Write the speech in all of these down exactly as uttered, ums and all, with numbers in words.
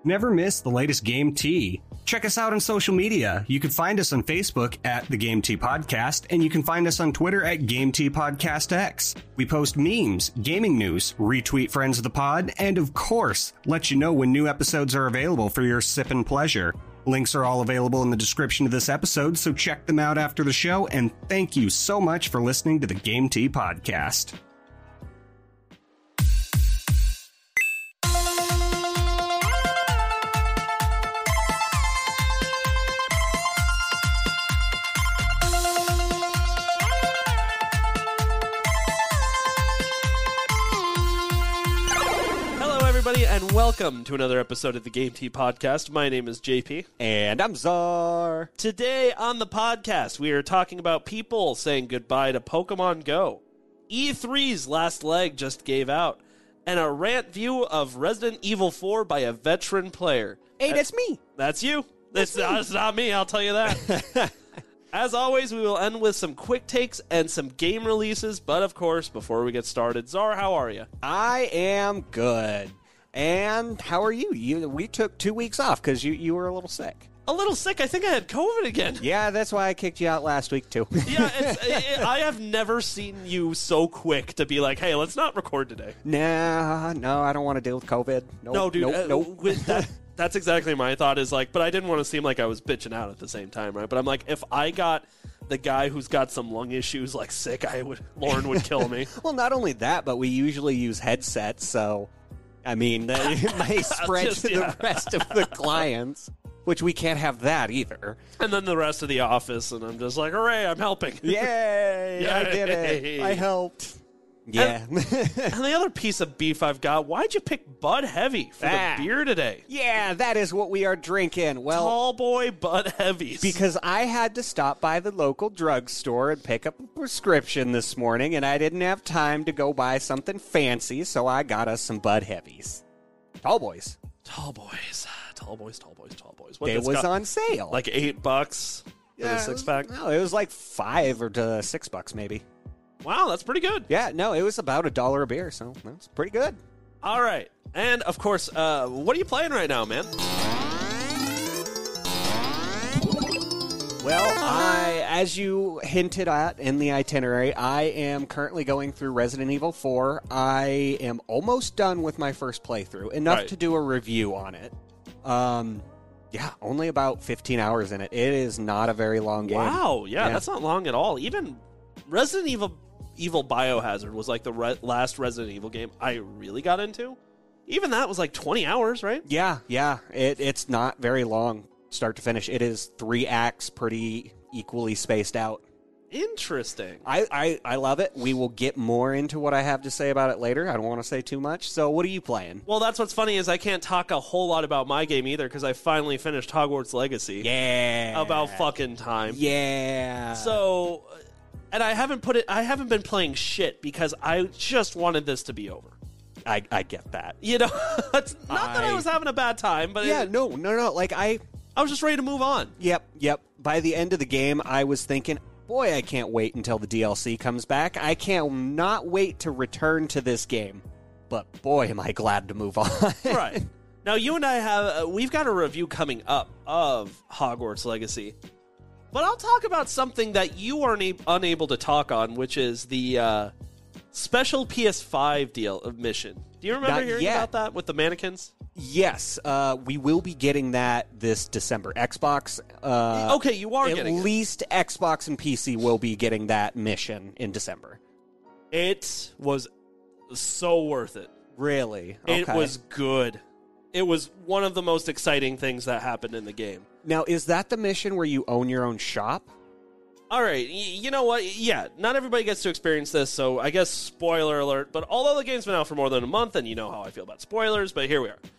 Never miss the latest Game Tea. Check us out on social media. You can find us on Facebook at the Game Tea Podcast, and you can find us on Twitter at Game Tea Podcast X. We post memes, gaming news, retweet friends of the pod, and of course, let you know when new episodes are available for your sip and pleasure. Links are all available in the description of this episode, so check them out after the show, and thank you so much for listening to the Game Tea Podcast. And welcome to another episode of the Game Tea Podcast. My name is J P. And I'm Czar. Today on the podcast, we are talking about people saying goodbye to Pokemon Go. E three's last leg just gave out. And a rant view of Resident Evil four by a veteran player. Hey, that's me. That's you. That's, that's, that's not me, I'll tell you that. As always, we will end with some quick takes and some game releases. But of course, before we get started, Czar, how are you? I am good. And how are you? You we took two weeks off because you, you were a little sick. A little sick? I think I had COVID again. Yeah, that's why I kicked you out last week, too. yeah, it's, it, I have never seen you so quick to be like, hey, let's not record today. Nah, no, I don't want to deal with COVID. Nope, no, dude, nope, uh, nope. With that, that's exactly my thought is like, but I didn't want to seem like I was bitching out at the same time, right? But I'm like, if I got the guy who's got some lung issues like sick, I would Lauren would kill me. Well, not only that, but we usually use headsets, so... I mean, it may spread Just, to yeah. the rest of the clients, which we can't have that either. And then the rest of the office, and I'm just like, hooray, I'm helping. Yay, Yay. I did it. I helped. Yeah. And, and the other piece of beef I've got, why'd you pick Bud Heavy for ah. the beer today? Yeah, that is what we are drinking. Well, Tall boy Bud Heavies. because I had to stop by the local drugstore and pick up a prescription this morning, and I didn't have time to go buy something fancy, so I got us some Bud Heavies. Tall boys. Tall boys. Tall boys, tall boys, tall boys. What, It it's was got on sale. like eight bucks for Yeah, the it six was- pack? No, it was like five or to six bucks maybe. Wow, that's pretty good. Yeah, no, it was about a dollar a beer, so that's pretty good. All right. And, of course, uh, what are you playing right now, man? Well, I, as you hinted at in the itinerary, I am currently going through Resident Evil four. I am almost done with my first playthrough, enough Right. to do a review on it. Um, yeah, only about fifteen hours in it. It is not a very long game. Wow, yeah, Yeah. that's not long at all. Even Resident Evil Evil Biohazard was like the re- last Resident Evil game I really got into. Even that was like twenty hours, right? Yeah, yeah, it, it's not very long, start to finish. It is three acts, pretty equally spaced out. Interesting. I, I, I love it. We will get more into what I have to say about it later. I don't want to say too much. So what are you playing? Well, that's what's funny is I can't talk a whole lot about my game either because I finally finished Hogwarts Legacy. Yeah. About fucking time. Yeah. So, and I haven't put it, I haven't been playing shit because I just wanted this to be over. I, I get that. You know, it's not that I I- was having a bad time, but Yeah, it, no, no, no. Like, I, I was just ready to move on. yep, yep. By the end of the game, I was thinking, boy, I can't wait until the D L C comes back. I can't not wait to return to this game. But boy, am I glad to move on. Right. Now, you and I have, uh, we've got a review coming up of Hogwarts Legacy. But I'll talk about something that you are una- unable to talk on, which is the uh, special P S five deal of mission. Do you remember Not hearing yet. about that with the mannequins? Yes, uh, we will be getting that this December. Xbox. Uh, Okay, you are at getting it. least Xbox and P C will be getting that mission in December. It was so worth it. Really? It Okay. was good. It was one of the most exciting things that happened in the game. Now, is that the mission where you own your own shop? All right, y- you know what? Yeah, not everybody gets to experience this, so I guess spoiler alert. But although the game's been out for more than a month, and you know how I feel about spoilers, but here we are.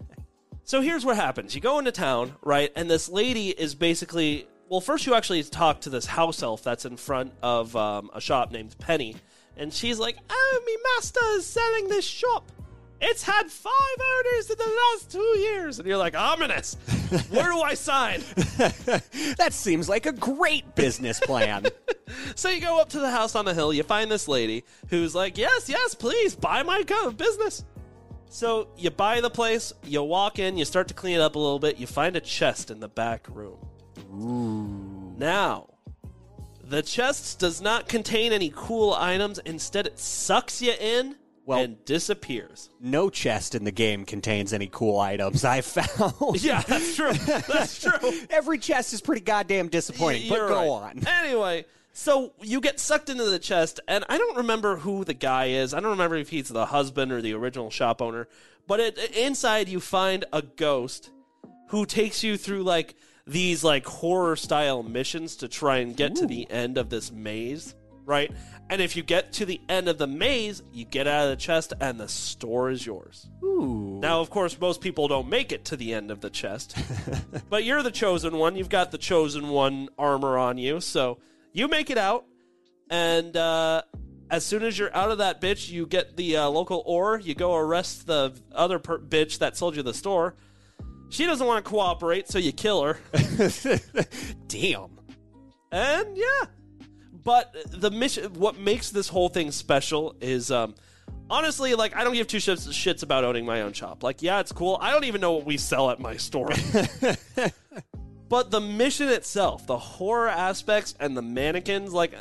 So here's what happens. You go into town, right, and this lady is basically... Well, first you actually talk to this house elf that's in front of um, a shop named Penny, and she's like, oh, me master is selling this shop. It's had five owners in the last two years. And you're like, ominous. Where do I sign? That seems like a great business plan. So you go up to the house on the hill. You find this lady who's like, yes, yes, please, buy my co- business. So you buy the place, you walk in, you start to clean it up a little bit, you find a chest in the back room. Ooh. Now, the chest does not contain any cool items. Instead, it sucks you in Well, and disappears. No chest in the game contains any cool items, I've found. Yeah, that's true. That's true. Every chest is pretty goddamn disappointing, but You're go right. on. Anyway, so you get sucked into the chest, and I don't remember who the guy is. I don't remember if he's the husband or the original shop owner. But it, inside, you find a ghost who takes you through, like, these, like, horror-style missions to try and get Ooh. to the end of this maze, right? And if you get to the end of the maze, you get out of the chest, and the store is yours. Ooh. Now, of course, most people don't make it to the end of the chest. But you're the chosen one. You've got the chosen one armor on you, so you make it out, and uh, as soon as you're out of that bitch, you get the uh, local ore. You go arrest the other per- bitch that sold you the store. She doesn't want to cooperate, so you kill her. Damn. And yeah. But the mission, what makes this whole thing special is, um, honestly, like, I don't give two shits, shits about owning my own shop. Like, yeah, it's cool. I don't even know what we sell at my store. But the mission itself, the horror aspects and the mannequins, like,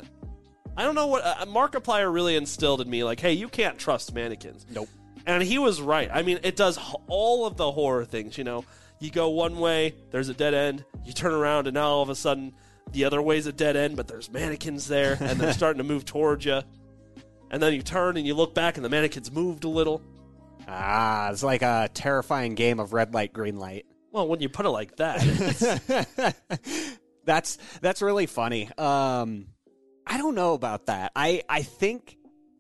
I don't know what, uh, Markiplier really instilled in me, like, hey, you can't trust mannequins. Nope. And he was right. I mean, it does h- all of the horror things, you know. You go one way, there's a dead end. You turn around, and now all of a sudden, the other way's a dead end, but there's mannequins there, and they're starting to move towards you. And then you turn, and you look back, and the mannequins moved a little. Ah, it's like a terrifying game of red light, green light. Well, when you put it like that. that's that's really funny. Um, I don't know about that. I, I think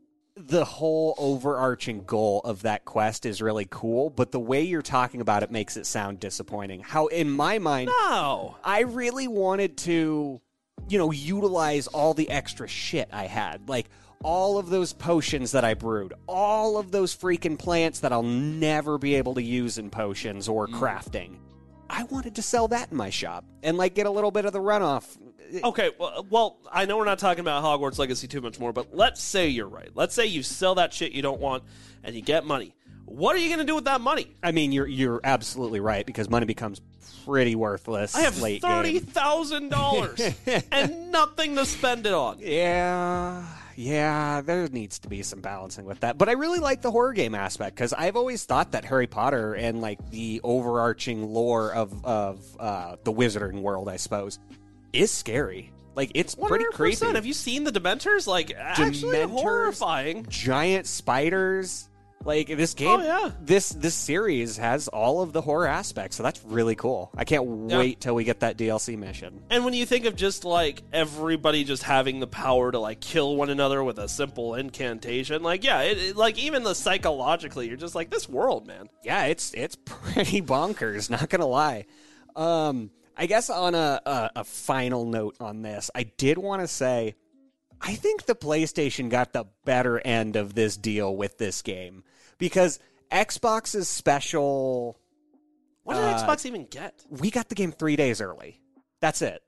the whole overarching goal of that quest is really cool, but the way you're talking about it makes it sound disappointing. How, in my mind, No. I really wanted to, you know, utilize all the extra shit I had. Like, all of those potions that I brewed, all of those freaking plants that I'll never be able to use in potions or Mm. crafting. I wanted to sell that in my shop and, like, get a little bit of the runoff. Okay, well, well, I know we're not talking about Hogwarts Legacy too much more, but let's say you're right. Let's say you sell that shit you don't want and you get money. What are you going to do with that money? I mean, you're you're absolutely right, because money becomes pretty worthless I have late thirty game. thousand dollars and nothing to spend it on. Yeah, yeah, there needs to be some balancing with that. But I really like the horror game aspect, because I've always thought that Harry Potter and, like, the overarching lore of, of uh, the wizarding world, I suppose, is scary. Like, it's pretty one hundred percent. creepy. Have you seen the Dementors? Like, actually Dementors, horrifying. Giant spiders. Like, this game, Oh, yeah. this this series has all of the horror aspects, so that's really cool. I can't Yeah. wait till we get that D L C mission. And when you think of just, like, everybody just having the power to, like, kill one another with a simple incantation, like, yeah, it, it, like, even the psychologically, you're just like, this world, man. Yeah, it's it's pretty bonkers, not gonna lie. Um, I guess on a, a, a final note on this, I did want to say, I think the PlayStation got the better end of this deal with this game, because Xbox's special... What did Uh, Xbox even get? We got the game three days early. That's it.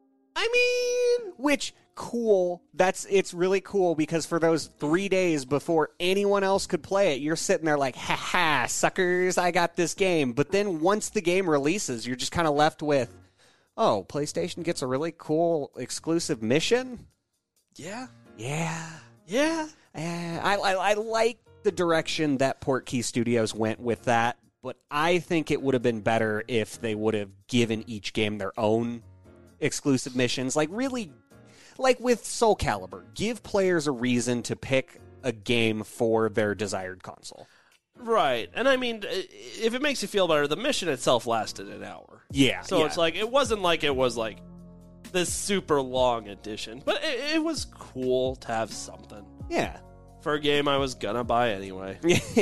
I mean, Which, cool. That's it's really cool, because for those three days before anyone else could play it, you're sitting there like, ha ha, suckers, I got this game. But then once the game releases, you're just kind of left with, oh, PlayStation gets a really cool exclusive mission? yeah, Yeah. yeah. Eh, I, I, I like the direction that Portkey Studios went with that, but I think it would have been better if they would have given each game their own exclusive missions. Like, really, like with Soul Calibur, give players a reason to pick a game for their desired console. Right. And I mean, if it makes you feel better, the mission itself lasted an hour. Yeah. So yeah. it's like, it wasn't like it was like this super long edition, but it, it was cool to have something Yeah. for a game I was gonna buy anyway.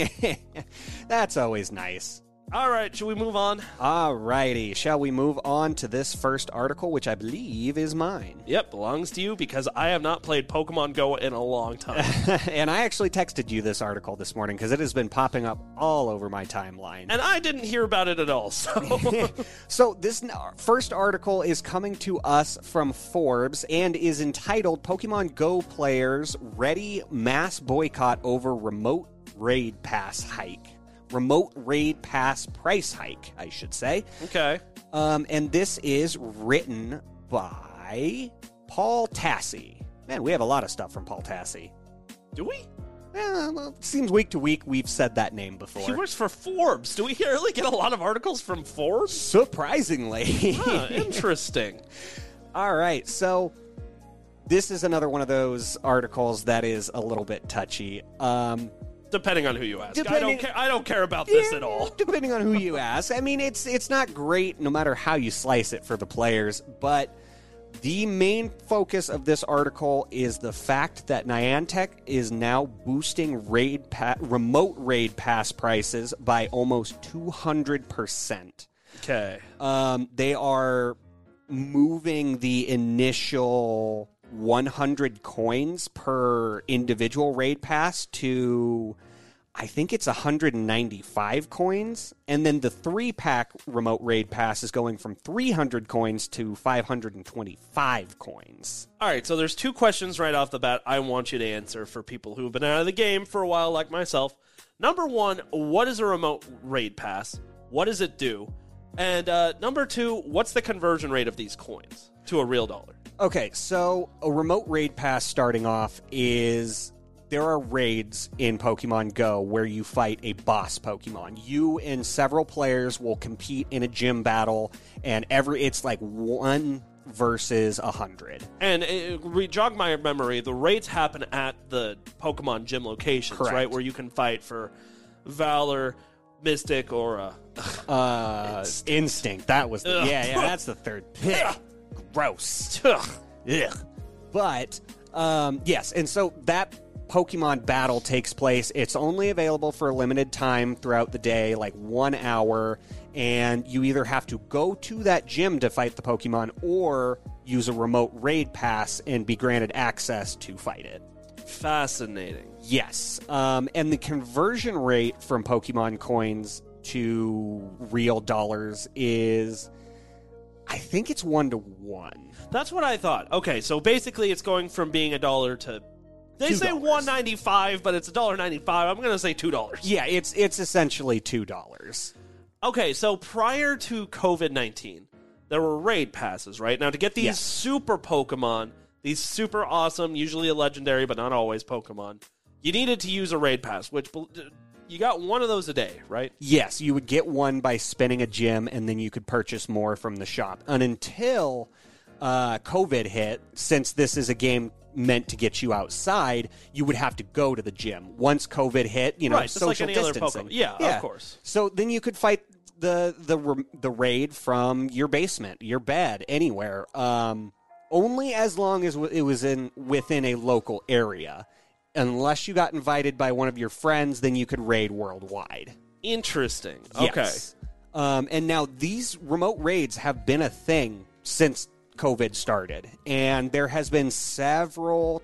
That's always nice. All right, should we move on? Alrighty, shall we move on to this first article, which I believe is mine? Yep, belongs to you because I have not played Pokemon Go in a long time. And I actually texted you this article this morning because it has been popping up all over my timeline. And I didn't hear about it at all, so... So this n- first article is coming to us from Forbes and is entitled Pokemon Go Players Ready Mass Boycott Over Remote Raid Pass Hike. remote raid pass price hike, I should say. Okay. Um, and this is written by Paul Tassi. Man, we have a lot of stuff from Paul Tassi. Do we? Eh, well, it seems week to week we've said that name before. He works for Forbes. Do we really get a lot of articles from Forbes? Surprisingly. Huh, interesting. All right, so this is another one of those articles that is a little bit touchy. Um, Depending on who you ask. Depending- I don't care. I don't care about this yeah, at all. Depending on who you ask. I mean, it's it's not great no matter how you slice it for the players, but the main focus of this article is the fact that Niantic is now boosting raid pa- remote raid pass prices by almost two hundred percent. Okay. Um, they are moving the initial one hundred coins per individual raid pass to, I think it's one hundred ninety-five coins. And then the three-pack remote raid pass is going from three hundred coins to five hundred twenty-five coins. All right, so there's two questions right off the bat I want you to answer for people who have been out of the game for a while like myself. Number one, what is a remote raid pass? What does it do? And uh, number two, what's the conversion rate of these coins to a real dollar? Okay, so a remote raid pass starting off is there are raids in Pokemon Go where you fight a boss Pokemon. You and several players will compete in a gym battle, and every it's like one versus a hundred. And uh, re- jog my memory, the raids happen at the Pokemon gym locations, Correct. right? Where you can fight for Valor, Mystic, or uh, Uh, Instinct. instinct. That was the Ugh. yeah, yeah. That's the third. Ugh. Gross. Ugh. Ugh. But um, yes, and so that Pokemon battle takes place. It's only available for a limited time throughout the day, like one hour, and you either have to go to that gym to fight the Pokemon or use a remote raid pass and be granted access to fight it. Fascinating. Yes, um, and the conversion rate from Pokemon coins to real dollars is, I think it's one to one. That's what I thought. Okay, so basically it's going from being a dollar to... They Two say dollars. one ninety-five, but it's one dollar ninety-five. I'm going to say two dollars. Yeah, it's it's essentially two dollars. Okay, so prior to covid nineteen, there were raid passes, right? Now, to get these Yes. super Pokemon, these super awesome, usually a legendary, but not always Pokemon, you needed to use a raid pass, which you got one of those a day, right? Yes, you would get one by spinning a gym, and then you could purchase more from the shop. And until uh, COVID hit, since this is a game meant to get you outside, you would have to go to the gym. Once COVID hit, you know, Right, just like social any other distancing. Pokemon. Yeah, of course. So then you could fight the the the raid from your basement, your bed, anywhere. Um, only as long as it was in within a local area. Unless you got invited by one of your friends, then you could raid worldwide. Interesting. Okay. Yes. Um, and now these remote raids have been a thing since COVID started. And there has been several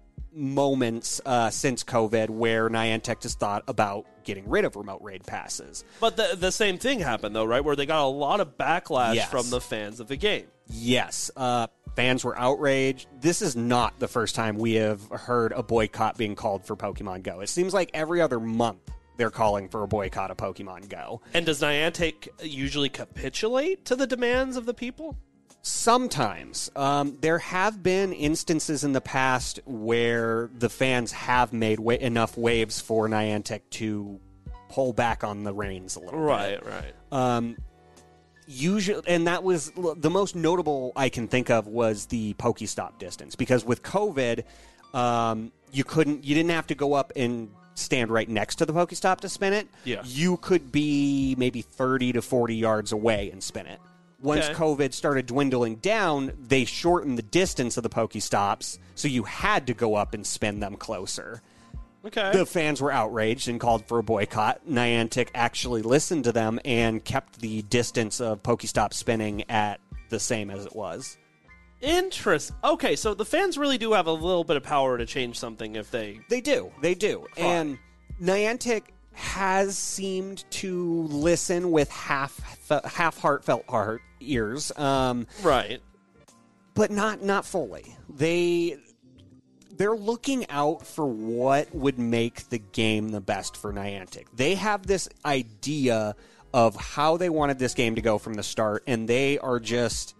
moments uh, since COVID where Niantic has thought about getting rid of remote raid passes. But the the same thing happened, though, right? Where they got a lot of backlash Yes. from the fans of the game. Yes, uh, fans were outraged. This is not the first time we have heard a boycott being called for Pokemon Go. It seems like every other month they're calling for a boycott of Pokemon Go. And does Niantic usually capitulate to the demands of the people? Sometimes. Um, there have been instances in the past where the fans have made wa- enough waves for Niantic to pull back on the reins a little Right, bit. right. Um, usually, and that was the most notable I can think of was the Pokestop distance, because with COVID, um, you couldn't, you didn't have to go up and stand right next to the Pokestop to spin it. Yeah. You could be maybe thirty to forty yards away and spin it. Once Okay. COVID started dwindling down, they shortened the distance of the Pokestops, so you had to go up and spin them closer. Okay. The fans were outraged and called for a boycott. Niantic actually listened to them and kept the distance of Pokestop spinning at the same as it was. Interest. Okay, so the fans really do have a little bit of power to change something if they... They do. They do. Fine. And Niantic has seemed to listen with half half heartfelt heart ears, um, Right. but not not fully. They they're looking out for what would make the game the best for Niantic. They have this idea of how they wanted this game to go from the start, and they are just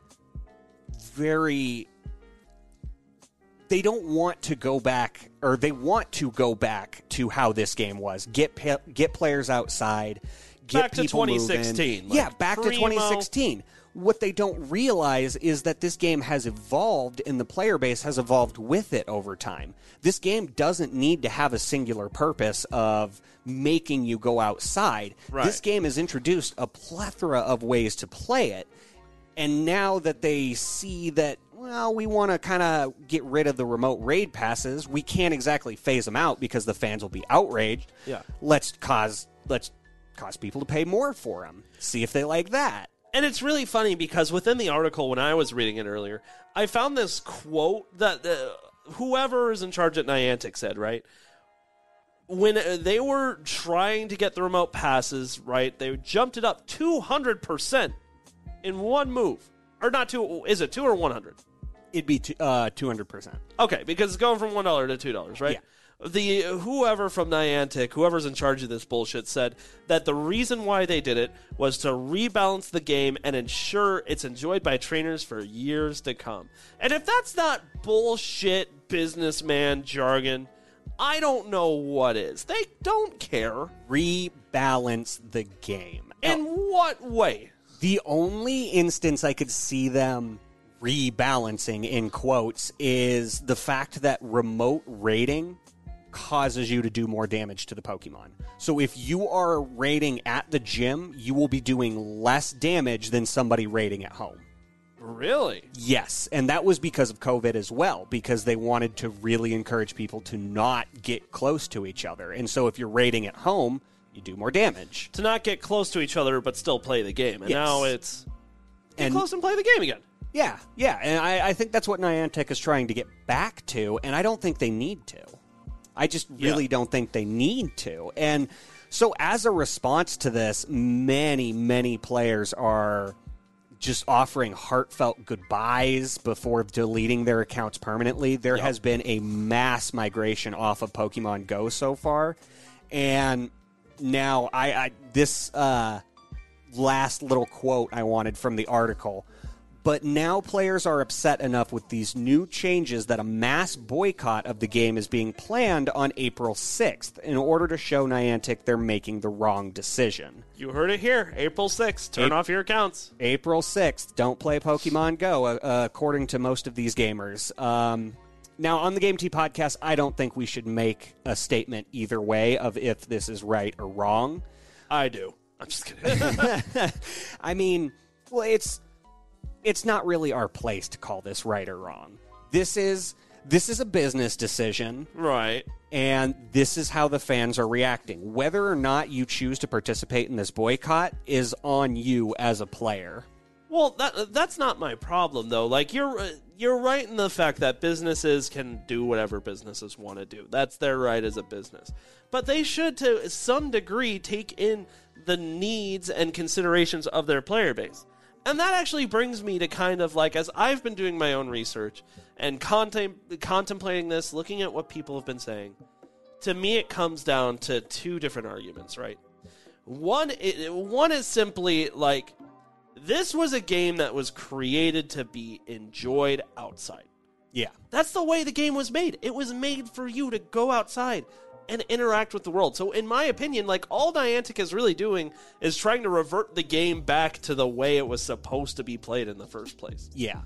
very... They don't want to go back, or they want to go back to how this game was. Get get players outside, get back people to twenty sixteen. moving. Like yeah, back primo. to twenty sixteen. What they don't realize is that this game has evolved, and the player base has evolved with it over time. This game doesn't need to have a singular purpose of making you go outside. Right. This game has introduced a plethora of ways to play it, and now that they see that, well, we want to kind of get rid of the remote raid passes, we can't exactly phase them out because the fans will be outraged. Yeah. Let's cause let's cause people to pay more for them. See if they like that. And it's really funny because within the article, when I was reading it earlier, I found this quote that uh, whoever is in charge at Niantic said, right? When they were trying to get the remote passes, right, they jumped it up two hundred percent in one move. Or not two, is it two or one hundred? It'd be t- uh, two hundred percent. Okay, because it's going from one dollar to two dollars, right? Yeah. The whoever from Niantic, whoever's in charge of this bullshit, said that the reason why they did it was to rebalance the game and ensure it's enjoyed by trainers for years to come. And if that's not bullshit businessman jargon, I don't know what is. They don't care. Rebalance the game. In what way? The only instance I could see them rebalancing, in quotes, is the fact that remote raiding causes you to do more damage to the Pokemon. So if you are raiding at the gym, you will be doing less damage than somebody raiding at home. Really? Yes, and that was because of COVID as well, because they wanted to really encourage people to not get close to each other. And so if you're raiding at home, you do more damage. To not get close to each other, but still play the game. And Yes. now it's get And- close and play the game again. Yeah, yeah, and I, I think that's what Niantic is trying to get back to, and I don't think they need to. I just really Yeah. don't think they need to. And so as a response to this, many, many players are just offering heartfelt goodbyes before deleting their accounts permanently. There Yep. has been a mass migration off of Pokemon Go so far, and now I, I this uh, last little quote I wanted from the article. But now players are upset enough with these new changes that a mass boycott of the game is being planned on April sixth in order to show Niantic they're making the wrong decision. You heard it here. April sixth. Turn A- off your accounts. April sixth, don't play Pokemon Go, uh, uh, according to most of these gamers. Um, now, on the Game T podcast, I don't think we should make a statement either way of if this is right or wrong. I do. I'm just kidding. I mean, well, it's it's not really our place to call this right or wrong. This is this is a business decision, Right. and this is how the fans are reacting. Whether or not you choose to participate in this boycott is on you as a player. Well, that that's not my problem though. Like you're uh, you're right in the fact that businesses can do whatever businesses want to do. That's their right as a business. But they should to some degree take in the needs and considerations of their player base. And that actually brings me to kind of like, as I've been doing my own research and contem- contemplating this, looking at what people have been saying, to me it comes down to two different arguments, right? One, it, one is simply like, this was a game that was created to be enjoyed outside. Yeah. That's the way the game was made. It was made for you to go outside and interact with the world. So in my opinion, like all Niantic is really doing is trying to revert the game back to the way it was supposed to be played in the first place. Yeah.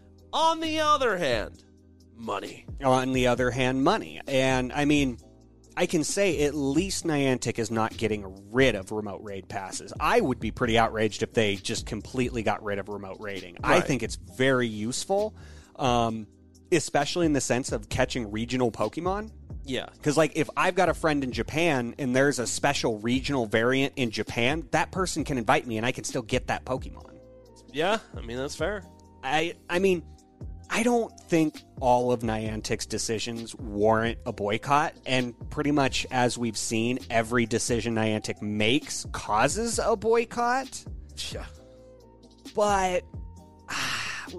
On the other hand, money. On the other hand, money. And, I mean, I can say at least Niantic is not getting rid of remote raid passes. I would be pretty outraged if they just completely got rid of remote raiding. I Right. think it's very useful, um, especially in the sense of catching regional Pokemon. Yeah. Because, like, if I've got a friend in Japan and there's a special regional variant in Japan, that person can invite me and I can still get that Pokemon. Yeah, I mean, that's fair. I I mean, I don't think all of Niantic's decisions warrant a boycott, and pretty much as we've seen, every decision Niantic makes causes a boycott. Yeah. But ah,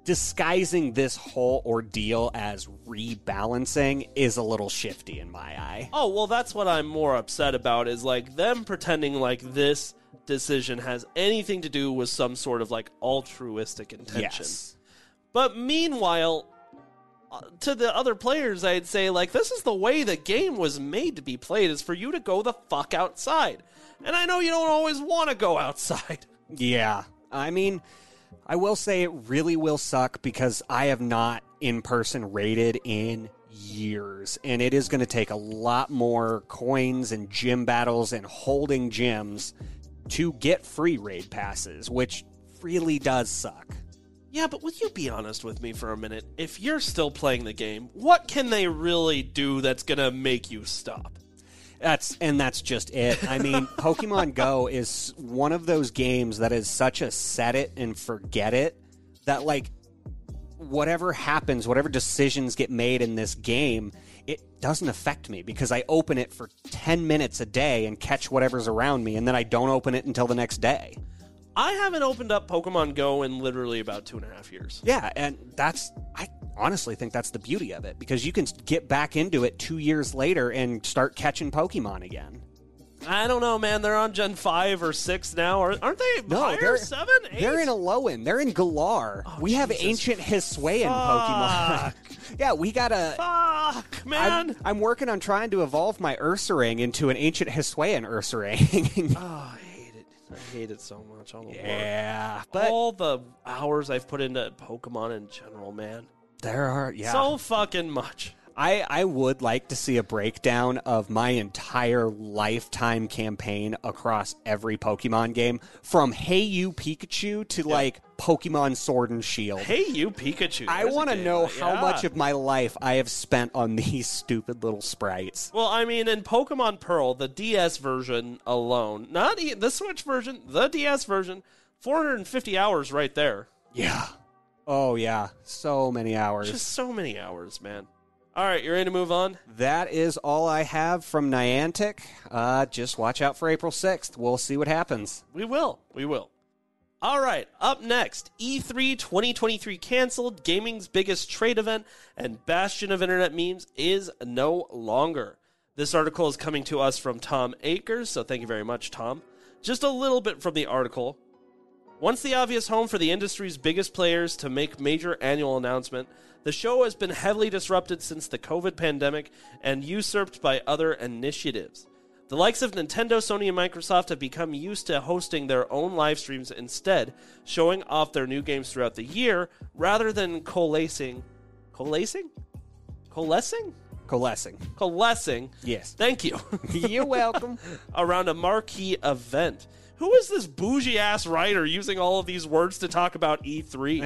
disguising this whole ordeal as rebalancing is a little shifty in my eye. Oh, well, that's what I'm more upset about, is like them pretending like this decision has anything to do with some sort of like altruistic intention. Yes. But meanwhile, uh, to the other players, I'd say, like, this is the way the game was made to be played, is for you to go the fuck outside. And I know you don't always want to go outside. Yeah. I mean, I will say it really will suck because I have not in-person raided in years. And it is going to take a lot more coins and gym battles and holding gyms to get free raid passes, which really does suck. Yeah, but would you be honest with me for a minute? If you're still playing the game, what can they really do that's going to make you stop? That's and that's just it. I mean, Pokemon Go is one of those games that is such a set it and forget it that, like, whatever happens, whatever decisions get made in this game, it doesn't affect me because I open it for ten minutes a day and catch whatever's around me, and then I don't open it until the next day. I haven't opened up Pokemon Go in literally about two and a half years. Yeah, and that's, I honestly think that's the beauty of it, because you can get back into it two years later and start catching Pokemon again. I don't know, man. They're on Gen five or six now. Or aren't they No, higher? they're, seven, eight? They're in Alolan. They're in Galar. Oh, we have Jesus. ancient Hisuian Pokemon. Yeah, we got a... Fuck, man. I'm, I'm working on trying to evolve my Ursaring into an ancient Hisuian Ursaring. Oh, I hate it. I hate it so much. Oh, Yeah, Lord. but all the hours I've put into Pokemon in general, man. there are... Yeah. So fucking much. I, I would like to see a breakdown of my entire lifetime campaign across every Pokemon game, from Hey You Pikachu to, like, Pokemon Sword and Shield. Hey, you Pikachu. I There's a want to game. know Yeah. how much of my life I have spent on these stupid little sprites. Well, I mean, in Pokemon Pearl, the D S version alone, not e- the Switch version, the D S version, four hundred fifty hours right there. Yeah. Oh, yeah. So many hours. Just so many hours, man. All right, you ready to move on? That is all I have from Niantic. Uh, just watch out for April sixth. We'll see what happens. We will. We will. All right, up next, E three twenty twenty-three canceled, gaming's biggest trade event and bastion of internet memes is no longer. This article is coming to us from Tom Akers, so thank you very much, Tom. Just a little bit from the article. Once the obvious home for the industry's biggest players to make major annual announcement, the show has been heavily disrupted since the COVID pandemic and usurped by other initiatives. The likes of Nintendo, Sony, and Microsoft have become used to hosting their own live streams instead, showing off their new games throughout the year, rather than coalescing... Coalescing? Coalescing? Coalescing. Coalescing. Yes. Thank you. You're welcome. Around a marquee event. Who is this bougie-ass writer using all of these words to talk about E three?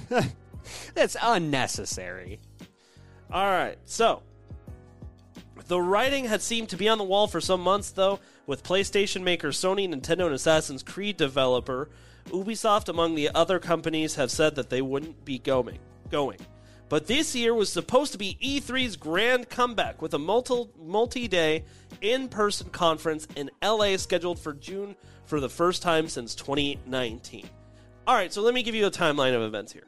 That's unnecessary. All right, so the writing had seemed to be on the wall for some months, though, with PlayStation maker Sony, Nintendo, and Assassin's Creed developer Ubisoft, among the other companies, have said that they wouldn't be going. going. But this year was supposed to be E three's grand comeback, with a multi- multi-day in-person conference in L A scheduled for June for the first time since twenty nineteen. All right, so let me give you a timeline of events here.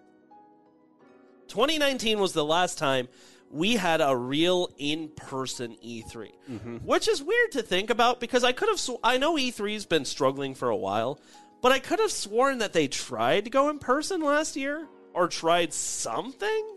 twenty nineteen was the last time we had a real in-person E three, mm-hmm. which is weird to think about because I could have sw- I know E three's been struggling for a while, but I could have sworn that they tried to go in person last year or tried something.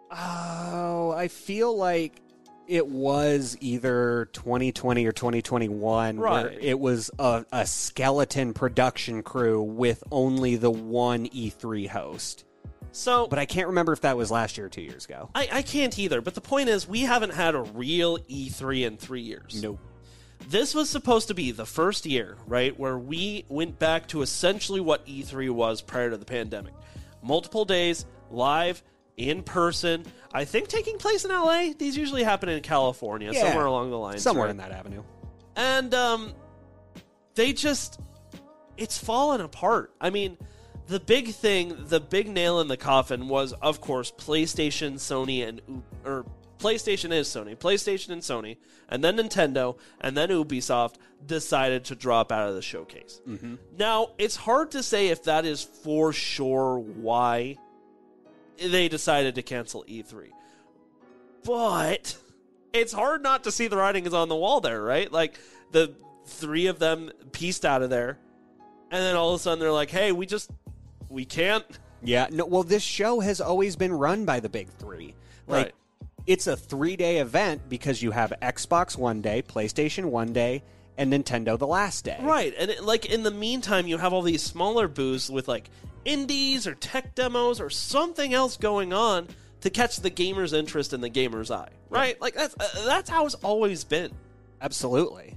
Oh, I feel like it was either twenty twenty or twenty twenty-one, right. where it was a, a skeleton production crew with only the one E three host. So, but I can't remember if that was last year or two years ago. I, I can't either, but the point is we haven't had a real E three in three years. Nope. This was supposed to be the first year, right, where we went back to essentially what E three was prior to the pandemic. Multiple days, live, in person, I think taking place in L A. These usually happen in California, yeah, somewhere along the line. Somewhere right? in that avenue. And um, they just, it's fallen apart. I mean, the big thing, the big nail in the coffin was, of course, PlayStation, Sony, and, or PlayStation is Sony, PlayStation and Sony, and then Nintendo, and then Ubisoft decided to drop out of the showcase. Mm-hmm. Now, it's hard to say if that is for sure why they decided to cancel E three. But it's hard not to see the writing is on the wall there, right? Like, the three of them pieced out of there, and then all of a sudden they're like, hey, we just, we can't. Yeah, no, well, this show has always been run by the big three. Like, Right. It's a three-day event because you have Xbox one day, PlayStation one day, and Nintendo the last day. Right, and it, like in the meantime, you have all these smaller booths with like indies or tech demos or something else going on to catch the gamer's interest and the gamer's eye. Right, like that's uh, that's how it's always been. Absolutely.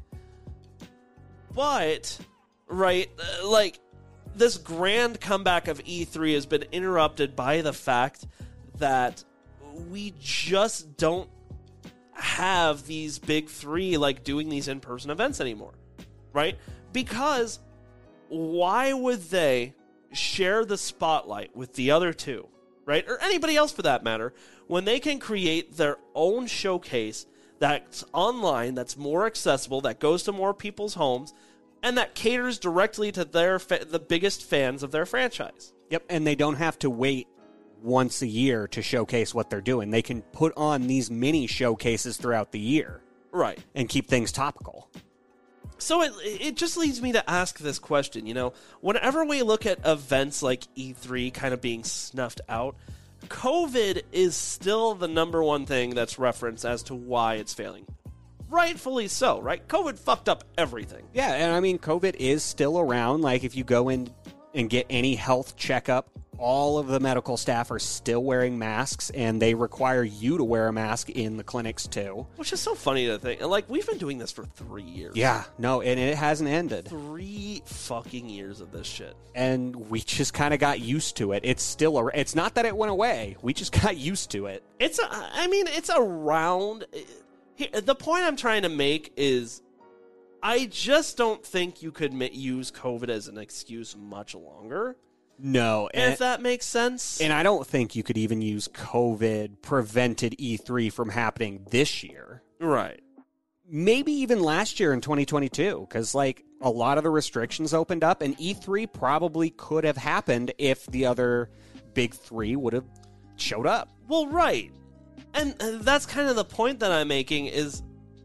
But right, uh, like this grand comeback of E three has been interrupted by the fact that we just don't have these big three like doing these in-person events anymore, right? Because why would they share the spotlight with the other two, right? Or anybody else for that matter, when they can create their own showcase that's online, that's more accessible, that goes to more people's homes, and that caters directly to their fa- the biggest fans of their franchise. Yep, and they don't have to wait once a year to showcase what they're doing. They can put on these mini showcases throughout the year. Right. And keep things topical. So it it just leads me to ask this question, you know, whenever we look at events like E three kind of being snuffed out, COVID is still the number one thing that's referenced as to why it's failing. Rightfully so, right? COVID fucked up everything. Yeah, and I mean, COVID is still around. Like, if you go in and get any health checkup, all of the medical staff are still wearing masks, and they require you to wear a mask in the clinics, too. Which is so funny to think. Like, we've been doing this for three years. Yeah, no, and it hasn't ended. Three fucking years of this shit. And we just kind of got used to it. It's still, a, it's not that it went away. We just got used to it. It's, a, I mean, it's around. Here, the point I'm trying to make is I just don't think you could ma- use COVID as an excuse much longer. No. And, if that makes sense. And I don't think you could even use COVID prevented E three from happening this year. Right. Maybe even last year in twenty twenty-two, because, like, a lot of the restrictions opened up, and E three probably could have happened if the other big three would have showed up. Well, right. And that's kind of the point that I'm making is,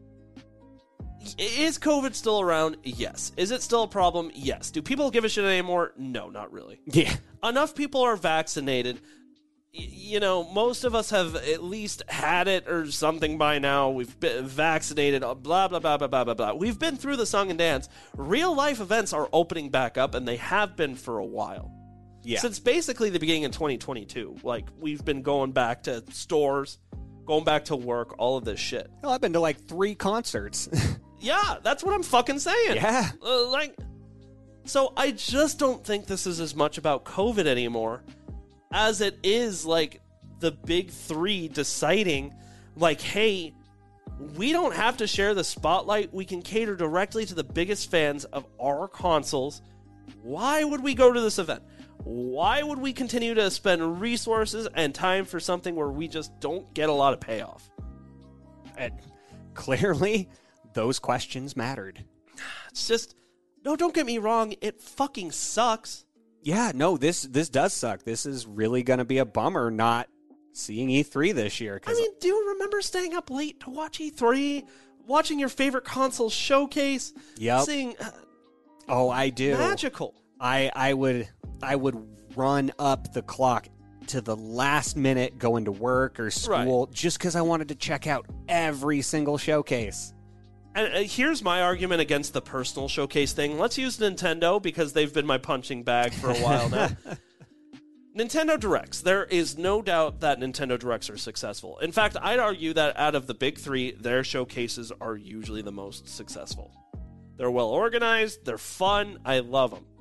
is COVID still around? Yes. Is it still a problem? Yes. Do people give a shit anymore? No, not really. Yeah. Enough people are vaccinated. Y- you know, most of us have at least had it or something by now. We've been vaccinated, blah, blah, blah, blah, blah, blah, blah. We've been through the song and dance. Real life events are opening back up, and they have been for a while. Yeah. Since basically the beginning of twenty twenty-two. Like, we've been going back to stores, going back to work, all of this shit. Well, I've been to like three concerts. Yeah, that's what I'm fucking saying. Yeah. Uh, like, so I just don't think this is as much about COVID anymore as it is, like, the big three deciding, like, hey, we don't have to share the spotlight. We can cater directly to the biggest fans of our consoles. Why would we go to this event? Why would we continue to spend resources and time for something where we just don't get a lot of payoff? And clearly, those questions mattered. It's just, no, don't get me wrong. It fucking sucks. Yeah, no, this this does suck. This is really going to be a bummer not seeing E three this year. I mean, do you remember staying up late to watch E three? Watching your favorite console showcase? Yep. Seeing, uh, oh, I do. magical. I I would I would run up the clock to the last minute going to work or school Right. just because I wanted to check out every single showcase. And uh, here's my argument against the personal showcase thing. Let's use Nintendo because they've been my punching bag for a while now. Nintendo Directs. There is no doubt that Nintendo Directs are successful. In fact, I'd argue that out of the big three, their showcases are usually the most successful. They're well organized. They're fun. I love them.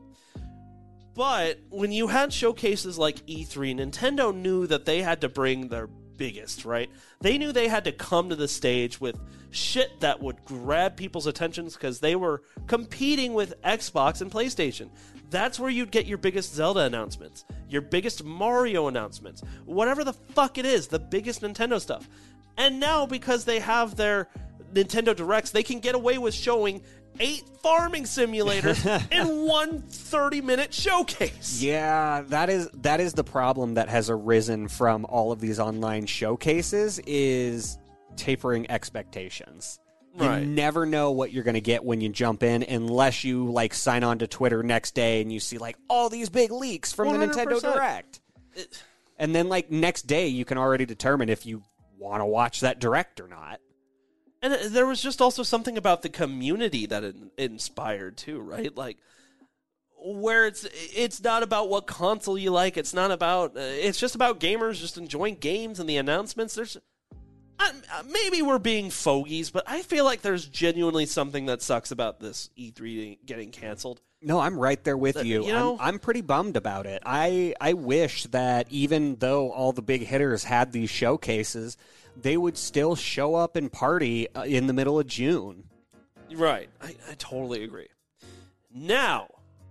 But when you had showcases like E three, Nintendo knew that they had to bring their biggest, right? They knew they had to come to the stage with shit that would grab people's attentions because they were competing with Xbox and PlayStation. That's where you'd get your biggest Zelda announcements, your biggest Mario announcements, whatever the fuck it is, the biggest Nintendo stuff. And now, because they have their Nintendo Directs, they can get away with showing eight farming simulators in one thirty-minute showcase. Yeah, that is that is the problem that has arisen from all of these online showcases is tapering expectations. You Right. never know what you're going to get when you jump in unless you like sign on to Twitter next day and you see like all these big leaks from one hundred the Nintendo percent. Direct. It- And then like next day you can already determine if you want to watch that Direct or not. And uh, there was just also something about the community that it inspired too, right? Like where it's it's not about what console you like. It's not about. Uh, it's just about gamers just enjoying games and the announcements. There's uh, maybe we're being fogies, but I feel like there's genuinely something that sucks about this E three getting canceled. No, I'm right there with That- you. you know- I'm, I'm pretty bummed about it. I I wish that even though all the big hitters had these showcases, they would still show up and party uh, in the middle of June. Right. I, I totally agree. Now,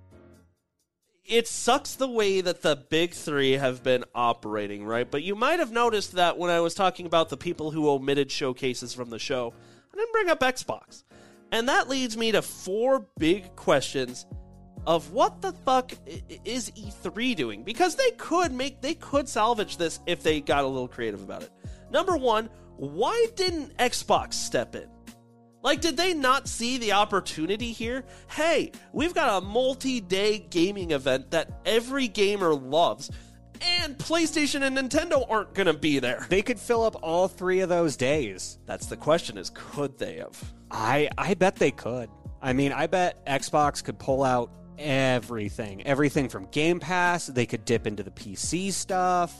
it sucks the way that the big three have been operating, right? But you might have noticed that when I was talking about the people who omitted showcases from the show, I didn't bring up Xbox. And that leads me to four big questions of what the fuck i- is E three doing? Because they could make, they could salvage this if they got a little creative about it. Number one, why didn't Xbox step in? Like, did they not see the opportunity here? Hey, we've got a multi-day gaming event that every gamer loves, and PlayStation and Nintendo aren't going to be there. They could fill up all three of those days. That's the question, is could they have? I I bet they could. I mean, I bet Xbox could pull out everything. Everything from Game Pass, they could dip into the P C stuff.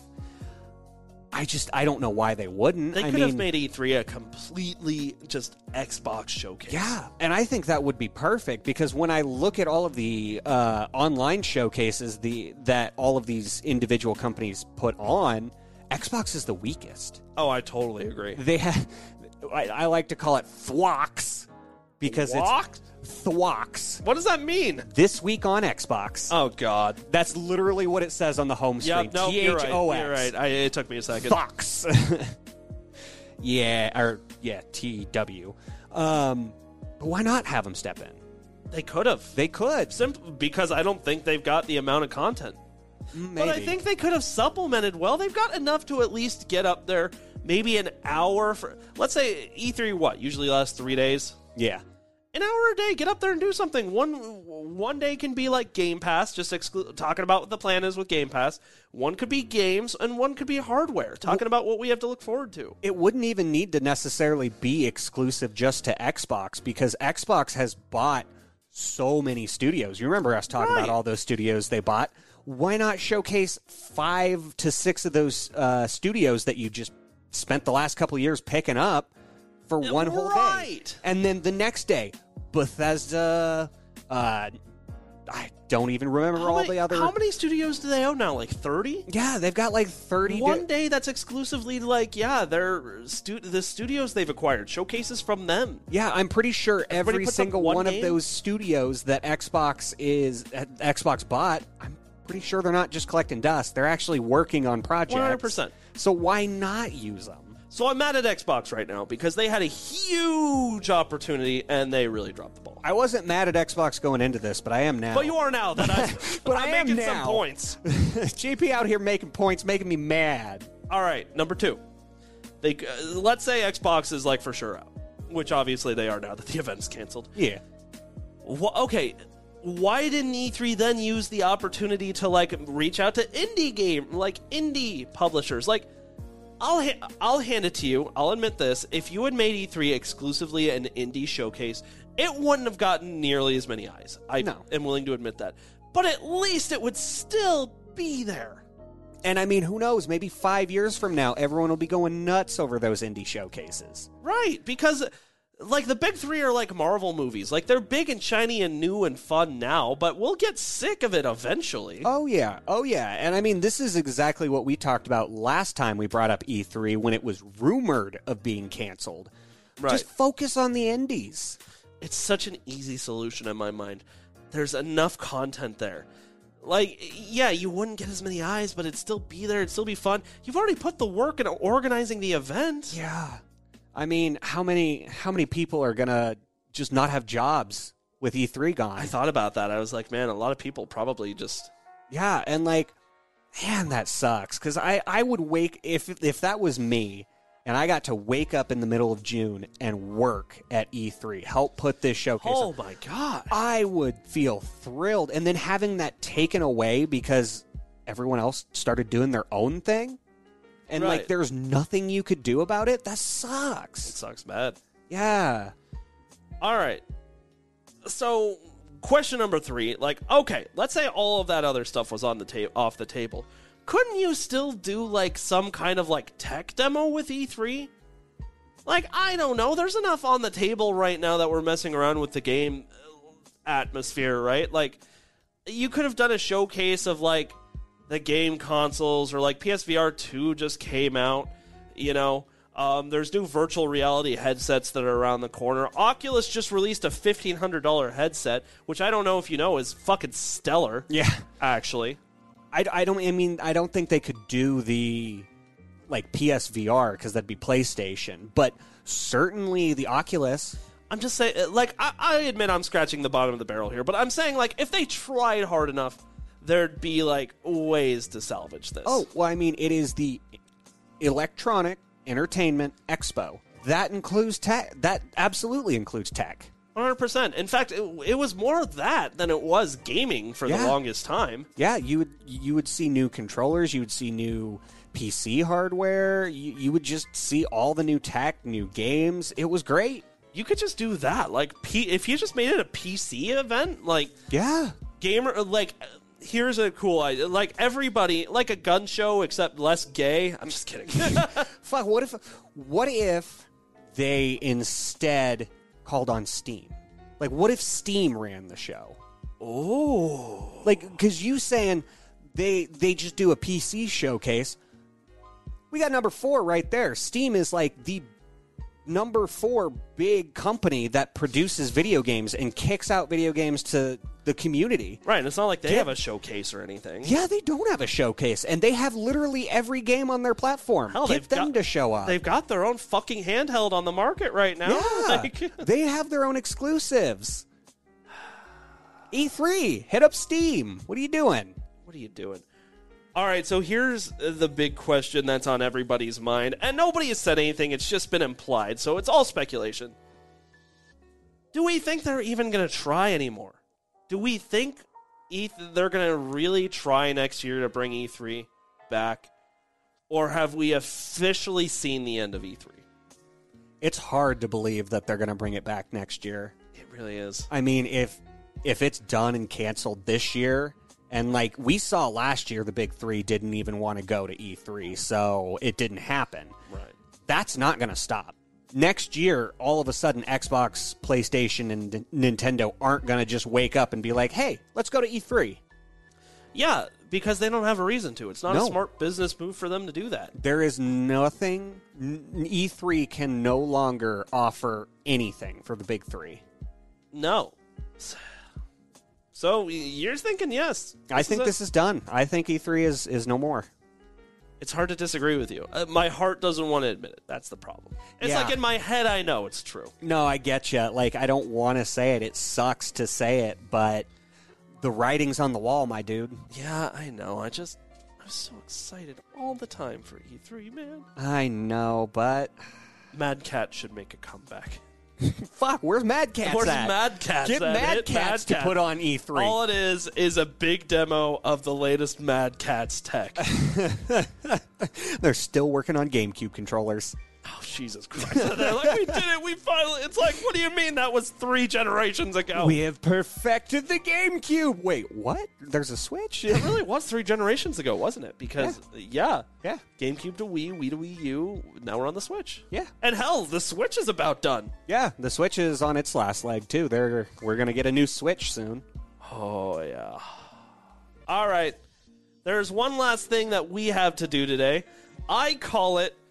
I just I don't know why they wouldn't. They I could mean, have made E three a completely just Xbox showcase. yeah, and I think that would be perfect because when I look at all of the uh, online showcases the that all of these individual companies put on, Xbox is the weakest. Oh, I totally agree. They have, I, I like to call it thwocks because Thwox? it's thwocks. What does that mean? This week on Xbox. Oh, God. That's literally what it says on the home screen. Yep, no, you're right. T H O X. You're right. I, it took me a second. Fox. yeah, or yeah, T W. Um, but why not have them step in? They could have. They could. Simple, because I don't think they've got the amount of content. Maybe. But I think they could have supplemented well. They've got enough to at least get up there maybe an hour for, let's say E three, what, usually lasts three days? Yeah. An hour a day, get up there and do something. One one day can be like Game Pass, just exclu- talking about what the plan is with Game Pass. One could be games, and one could be hardware, talking about what we have to look forward to. It wouldn't even need to necessarily be exclusive just to Xbox because Xbox has bought so many studios. You remember us talking Right. about all those studios they bought? Why not showcase five to six of those uh, studios that you just spent the last couple of years picking up for one whole day? Right. And then the next day, Bethesda, uh, I don't even remember How all many, the other... how many studios do they own now? Like thirty? Yeah, they've got like thirty... One di- day that's exclusively like, yeah, they're stu- the studios they've acquired, showcases from them. Yeah, I'm pretty sure every puts up single one one game? of those studios that Xbox is uh, Xbox bought, I'm pretty sure they're not just collecting dust. They're actually working on projects. one hundred percent. So why not use them? So I'm mad at Xbox right now because they had a huge opportunity and they really dropped the ball. I wasn't mad at Xbox going into this, but I am now. But you are now that I'm, But I'm I am making now. some points. J P out here making points, making me mad. All right, number two. They uh, let's say Xbox is like for sure out, which obviously they are now that the event's canceled. Yeah. Wh- okay, why didn't E three then use the opportunity to like reach out to indie game, like indie publishers? Like, I'll ha- I'll hand it to you. I'll admit this: if you had made E three exclusively an indie showcase, it wouldn't have gotten nearly as many eyes. I No. am willing to admit that, but at least it would still be there. And I mean, who knows? Maybe five years from now, everyone will be going nuts over those indie showcases. Right, because like the big three are like Marvel movies. Like they're big and shiny and new and fun now, but we'll get sick of it eventually. Oh, yeah. Oh, yeah. And I mean, this is exactly what we talked about last time we brought up E three when it was rumored of being canceled. Right. Just focus on the indies. It's such an easy solution in my mind. There's enough content there. Like, yeah, you wouldn't get as many eyes, but it'd still be there. It'd still be fun. You've already put the work into organizing the event. Yeah. I mean, how many how many people are going to just not have jobs with E three gone. I thought about that. I was like, man, a lot of people probably just... Yeah, and like, man, that sucks. Because I, I would wake, if if that was me, and I got to wake up in the middle of June and work at E three, help put this showcase Oh on, my God. I would feel thrilled. And then having that taken away because everyone else started doing their own thing, and Right. like there's nothing you could do about it, that It sucks. sucks bad. Yeah. All right. So, question number three. Like, okay, let's say all of that other stuff was on the ta- off the table. Couldn't you still do, like, some kind of, like, tech demo with E three? Like, I don't know. There's enough on the table right now that we're messing around with the game atmosphere, right? Like, you could have done a showcase of, like, the game consoles, or, like, P S V R two just came out, you know? Um, there's new virtual reality headsets that are around the corner. Oculus just released a fifteen hundred dollars headset, which I don't know if you know is fucking stellar. Yeah. Actually. I, I don't, I mean, I don't think they could do the, like, P S V R because that'd be PlayStation, but certainly the Oculus. I'm just saying, like, I, I admit I'm scratching the bottom of the barrel here, but I'm saying, like, if they tried hard enough, there'd be, like, ways to salvage this. Oh, well, I mean, it is the Electronic Entertainment Expo. That includes tech. That absolutely includes tech. one hundred percent. In fact, it, it was more of that than it was gaming for Yeah. the longest time. Yeah, you would you would see new controllers, you would see new P C hardware, you, you would just see all the new tech, new games. It was great. You could just do that. Like, P- if you just made it a P C event, like, Yeah. gamer, like, here's a cool idea. Like, everybody, like a gun show, except less gay. I'm just kidding. Fuck, what if what if they instead called on Steam? Like, what if Steam ran the show? Oh. Like, because you saying they they just do a P C showcase. We got number four right there. Steam is like the number four big company that produces video games and kicks out video games to the community. Right, and it's not like they Yeah. have a showcase or anything. Yeah, they don't have a showcase, and they have literally every game on their platform. Hell, Get they've them got- to show up. They've got their own fucking handheld on the market right now. Yeah, Like, they have their own exclusives. E three, hit up Steam. What are you doing? what are you doing? All right, so here's the big question that's on everybody's mind, and nobody has said anything. It's just been implied, so it's all speculation. Do we think they're even going to try anymore? Do we think E- they're going to really try next year to bring E three back? Or have we officially seen the end of E three? It's hard to believe that they're going to bring it back next year. It really is. I mean, if if it's done and canceled this year, and like we saw last year, the big three didn't even want to go to E three, so it didn't happen. Right. That's not going to stop. Next year, all of a sudden, Xbox, PlayStation, and N- Nintendo aren't going to just wake up and be like, hey, let's go to E three. Yeah, because they don't have a reason to. It's not No. a smart business move for them to do that. There is nothing, n- E three can no longer offer anything for the big three. No. So you're thinking yes. I think is this is done. I think E three is, is no more. It's hard to disagree with you. Uh, my heart doesn't want to admit it. That's the problem. It's Yeah. like in my head, I know it's true. No, I get you. Like, I don't want to say it. It sucks to say it, but the writing's on the wall, my dude. Yeah, I know. I just, I'm so excited all the time for E three, man. I know, but Mad Cat should make a comeback. fuck, where's Mad Cats Where's at? Mad Cats Get at? Mad Hit Cats Mad to Cat. put on E three. All it is is a big demo of the latest Mad Cats tech. They're still working on GameCube controllers. Oh, Jesus Christ. They're like, we did it. We finally. It's like, what do you mean that was three generations ago? We have perfected the GameCube. Wait, what? There's a Switch? It really was three generations ago, wasn't it? Because, yeah. Yeah. GameCube to Wii, Wii to Wii U, now we're on the Switch. Yeah. And hell, the Switch is about done. Yeah, the Switch is on its last leg, too. They're, we're going to get a new Switch soon. Oh, yeah. All right. There's one last thing that we have to do today. I call it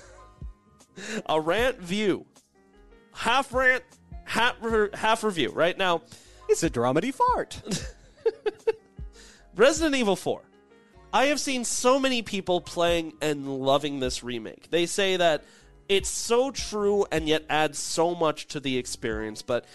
a rant view. Half rant, half, re- half review. Right now, It's a dramedy fart. Resident Evil four. I have seen so many people playing and loving this remake. They say that it's so true and yet adds so much to the experience, but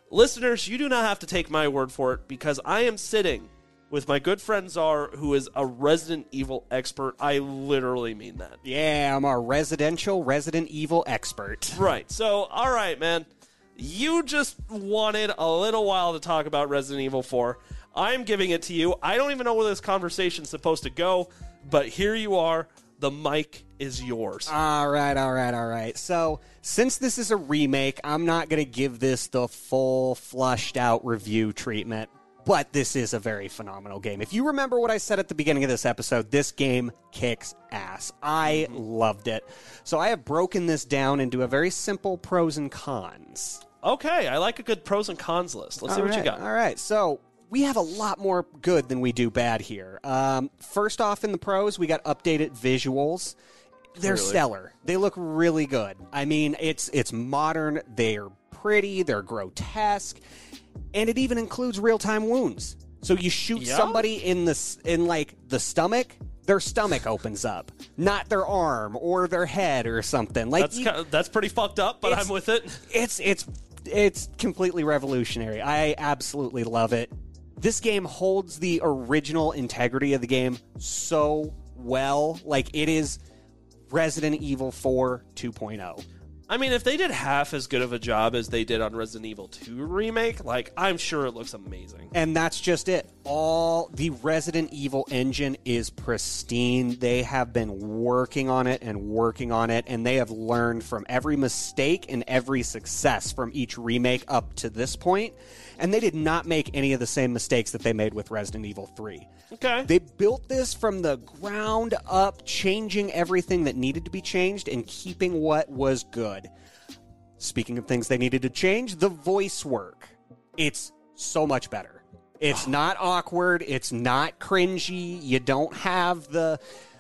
Listeners, you do not have to take my word for it, because I am sitting with my good friend Czar, who is a Resident Evil expert. I literally mean that. Yeah, I'm our residential Resident Evil expert. Right. So, all right, man. You just wanted a little while to talk about Resident Evil four. I'm giving it to you. I don't even know where this conversation's supposed to go, but here you are. The mic is yours. All right, all right, all right. So, since this is a remake, I'm not going to give this the full, flushed-out review treatment, but this is a very phenomenal game. If you remember what I said at the beginning of this episode, this game kicks ass. I loved it. So, I have broken this down into a very simple pros and cons. Okay, I like a good pros and cons list. Let's all see what right, you got. All right, so we have a lot more good than we do bad here. Um, first off, in the pros, we got updated visuals. They're Really? stellar. They look really good. I mean, it's it's modern. They're pretty. They're grotesque, and it even includes real-time wounds. So you shoot Yeah? somebody in the s- in like the stomach, their stomach opens up, not their arm or their head or something. Like That's you- kind of, that's pretty fucked up, but It's- I'm with it. it's it's it's completely revolutionary. I absolutely love it. This game holds the original integrity of the game so well. Like, it is Resident Evil four two point oh. I mean, if they did half as good of a job as they did on Resident Evil two Remake, like, I'm sure it looks amazing. And that's just it. All the Resident Evil engine is pristine. They have been working on it and working on it, and they have learned from every mistake and every success from each remake up to this point. And they did not make any of the same mistakes that they made with Resident Evil three. Okay. They built this from the ground up, changing everything that needed to be changed and keeping what was good. Speaking of things they needed to change, the voice work. It's so much better. It's not awkward. It's not cringy. You don't have the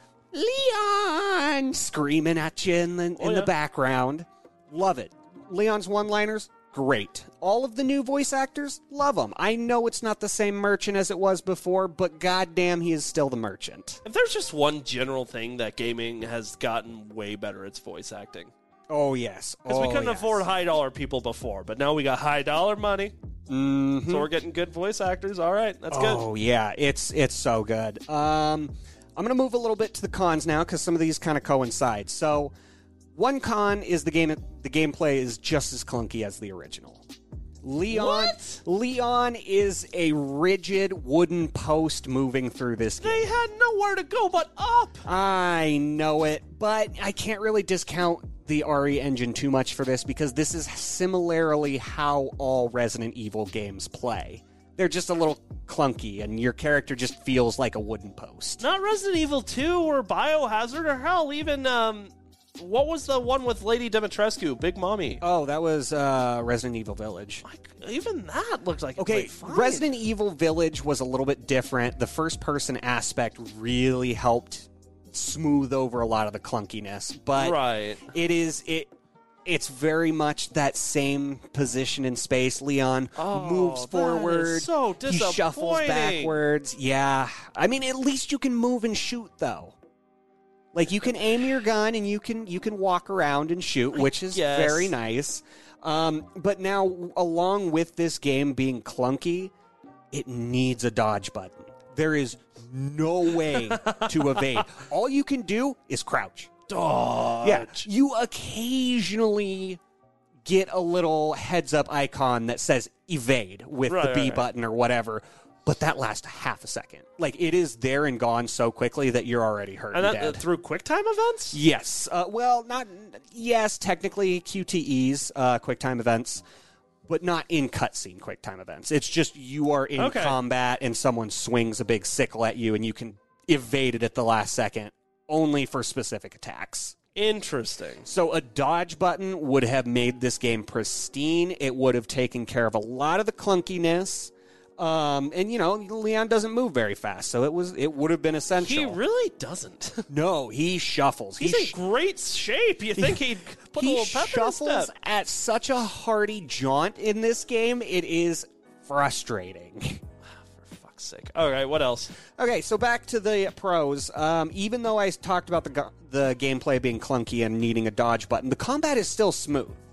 Leon screaming at you in the, in Oh, the yeah. background. Love it. Leon's one-liners, great. All of the new voice actors, love them. I know it's not the same merchant as it was before, but goddamn, he is still the merchant. If there's just one general thing that gaming has gotten way better, it's voice acting. Oh, yes. Because oh, we couldn't yes. afford high-dollar people before, but now we got high-dollar money, Mhm. so we're getting good voice actors. All right, that's good. Oh, yeah. It's, it's so good. Um, I'm going to move a little bit to the cons now because some of these kind of coincide. So, one con is the game. The gameplay is just as clunky as the original. Leon, What? Leon is a rigid wooden post moving through this game. They had nowhere to go but up. I know it, but I can't really discount the R E engine too much for this because this is similarly how all Resident Evil games play. They're just a little clunky, and your character just feels like a wooden post. Not Resident Evil two or Biohazard or hell, even, um, what was the one with Lady Dimitrescu, Big Mommy? Oh, that was uh, Resident Evil Village. Like, even that looked like it Okay, played fine. Resident Evil Village was a little bit different. The first-person aspect really helped smooth over a lot of the clunkiness, but Right. it is it. It's very much that same position in space. Leon Oh, moves that forward. is so he shuffles disappointing. backwards. Yeah, I mean, at least you can move and shoot, though. Like, you can aim your gun and you can you can walk around and shoot, which is guess. very nice. Um, but now, along with this game being clunky, it needs a dodge button. There is no way to evade. All you can do is crouch. Dodge. Yeah, you occasionally get a little heads-up icon that says evade with Right, the B right, right. button or whatever, but that lasts half a second. Like, it is there and gone so quickly that you're already hurt And and that uh, dead. through QuickTime events? Yes. Uh, well, not... Yes, technically Q T Es, uh, QuickTime events, but not in cutscene QuickTime events. It's just you are in Okay. combat and someone swings a big sickle at you and you can evade it at the last second, only for specific attacks. Interesting. So a dodge button would have made this game pristine. It would have taken care of a lot of the clunkiness. Um, and, you know, Leon doesn't move very fast, so it was it would have been essential. He really doesn't. no, he shuffles. He's he in great shape. You think he'd put a he little pep in his shuffles step. at such a hearty jaunt in this game. It is frustrating. For fuck's sake. All right, what else? Okay, so back to the pros. Um, even though I talked about the go- the gameplay being clunky and needing a dodge button, the combat is still smooth.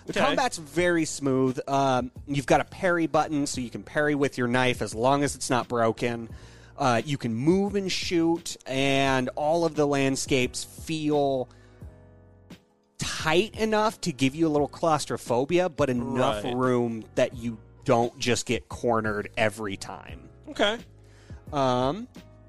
The Okay. combat's very smooth. Um, you've got a parry button, so you can parry with your knife as long as it's not broken. Uh, you can move and shoot, and all of the landscapes feel tight enough to give you a little claustrophobia, but enough Right. room that you don't just get cornered every time. Okay. Um,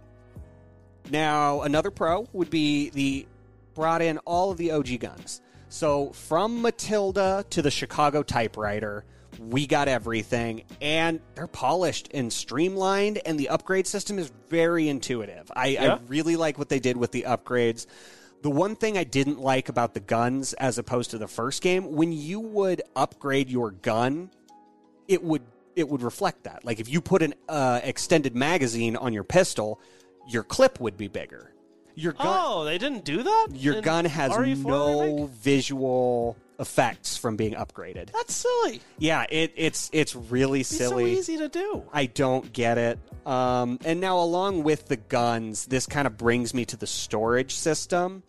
now, another pro would be the brought in all of the O G guns. So from Matilda to the Chicago Typewriter, we got everything, and they're polished and streamlined, and the upgrade system is very intuitive. I, Yeah. I really like what they did with the upgrades. The one thing I didn't like about the guns as opposed to the first game, when you would upgrade your gun, it would it would reflect that. Like if you put an uh, extended magazine on your pistol, your clip would be bigger. Your gun, Oh, they didn't do that? your in gun has R E four no remake? visual effects from being upgraded. That's silly. Yeah, it, it's it's really It's silly. so easy to do. I don't get it. Um, and now, along with the guns, this kind of brings me to the storage system.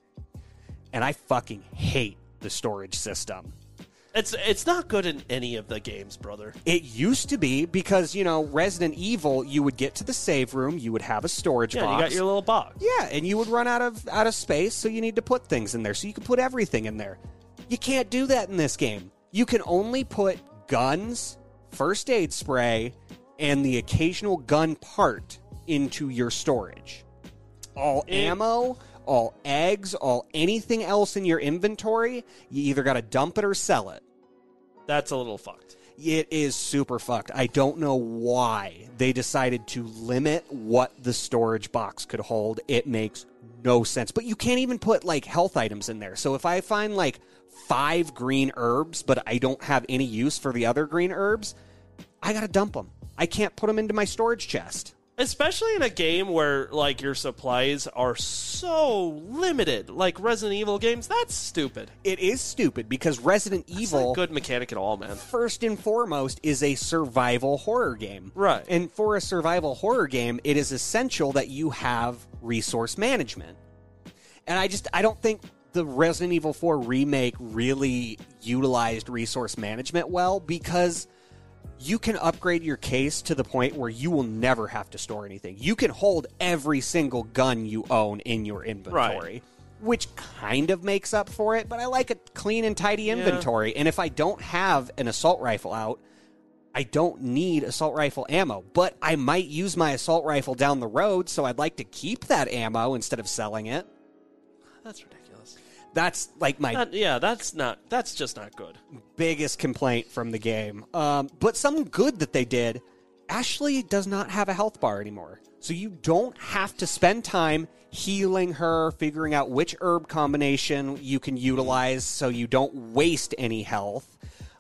And I fucking hate the storage system. It's it's not good in any of the games, brother. It used to be because, you know, Resident Evil, you would get to the save room, you would have a storage Yeah, box. you got your little box. Yeah, and you would run out of out of space, so you need to put things in there. So you can put everything in there. You can't do that in this game. You can only put guns, first aid spray, and the occasional gun part into your storage. All It- ammo, all eggs, all anything else in your inventory, you either got to dump it or sell it. That's a little fucked. It is super fucked. I don't know why they decided to limit what the storage box could hold. It makes no sense. But you can't even put, like, health items in there. So if I find, like, five green herbs, but I don't have any use for the other green herbs, I gotta dump them. I can't put them into my storage chest. Especially in a game where, like, your supplies are so limited. Like Resident Evil games, that's stupid. It is stupid because Resident It's Evil... not a good mechanic at all, man. first and foremost is a survival horror game. Right. And for a survival horror game, it is essential that you have resource management. And I just I don't think the Resident Evil four remake really utilized resource management well, because you can upgrade your case to the point where you will never have to store anything. You can hold every single gun you own in your inventory. Right. Which kind of makes up for it, but I like a clean and tidy inventory. And if I don't have an assault rifle out, I don't need assault rifle ammo. But I might use my assault rifle down the road, so I'd like to keep that ammo instead of selling it. That's ridiculous. That's like my That- yeah, that's not. That's just not good. biggest complaint from the game. Um, but something good that they did, Ashley does not have a health bar anymore. So you don't have to spend time healing her, figuring out which herb combination you can utilize so you don't waste any health.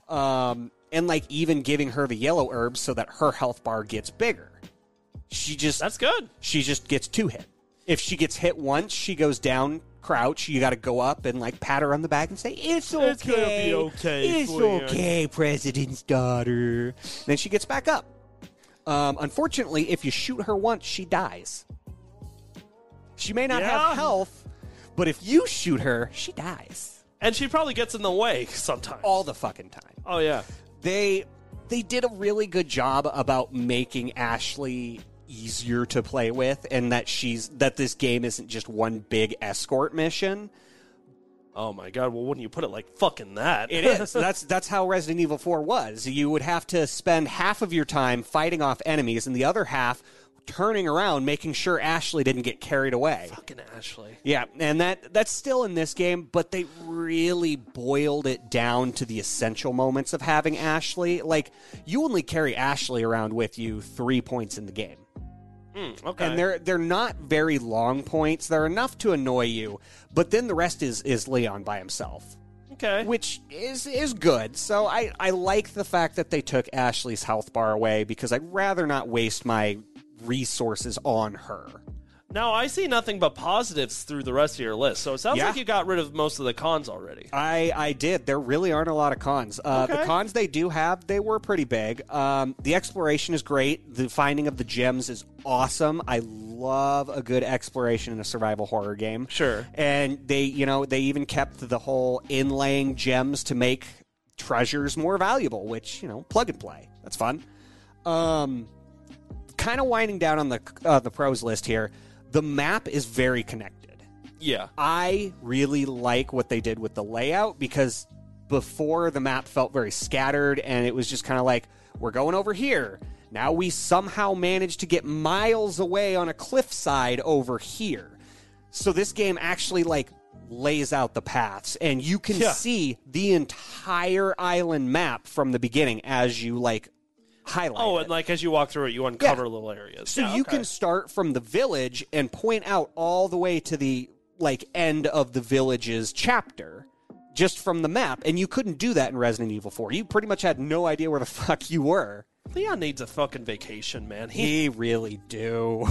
Um, and like even giving her the yellow herbs so that her health bar gets bigger. She just That's good. she just gets two hit. If she gets hit once, she goes down, crouch. You got to go up and like pat her on the back and say, "It's okay, It's gonna be okay, it's Fran." okay, President's daughter." Then she gets back up. Um, unfortunately, if you shoot her once, she dies. She may not Yeah. have health, but if you shoot her, she dies And she probably gets in the way sometimes. all the fucking time. Oh yeah. They they did a really good job about making Ashley easier to play with, and that she's that this game isn't just one big escort mission. Oh my god. Well, wouldn't you put it like fucking that? It is. that's that's how Resident Evil four was. You would have to spend half of your time fighting off enemies and the other half turning around making sure Ashley didn't get carried away. Fucking Ashley. Yeah, and that that's still in this game, but they really boiled it down to the essential moments of having Ashley. Like, you only carry Ashley around with you three points in the game. Mm, okay. And they're they're not very long points. They're enough to annoy you, but then the rest is is Leon by himself, okay. which is is good. So I, I like the fact that they took Ashley's health bar away, because I'd rather not waste my resources on her. Now I see nothing but positives through the rest of your list. So it sounds Yeah. like you got rid of most of the cons already. I, I did. There really aren't a lot of cons. Uh, The Okay. cons they do have, they were pretty big. Um, the exploration is great. The finding of the gems is awesome. I love a good exploration in a survival horror game. Sure. And they, you know, they even kept the whole inlaying gems to make treasures more valuable, which, you know, plug and play. That's fun. Um, kind of winding down on the uh, the pros list here. The map is very connected. Yeah. I really like what they did with the layout because before the map felt very scattered and it was just kind of like, we're going over here. Now we somehow managed to get miles away on a cliffside over here. So this game actually like lays out the paths and you can yeah. see the entire island map from the beginning as you like highlight Oh, it. and like as you walk through it, you uncover Yeah. little areas. So yeah, you okay. can start from the village and point out all the way to the like end of the village's chapter just from the map. And you couldn't do that in Resident Evil four. You pretty much had no idea where the fuck you were. Leon needs a fucking vacation, man. He, He really do.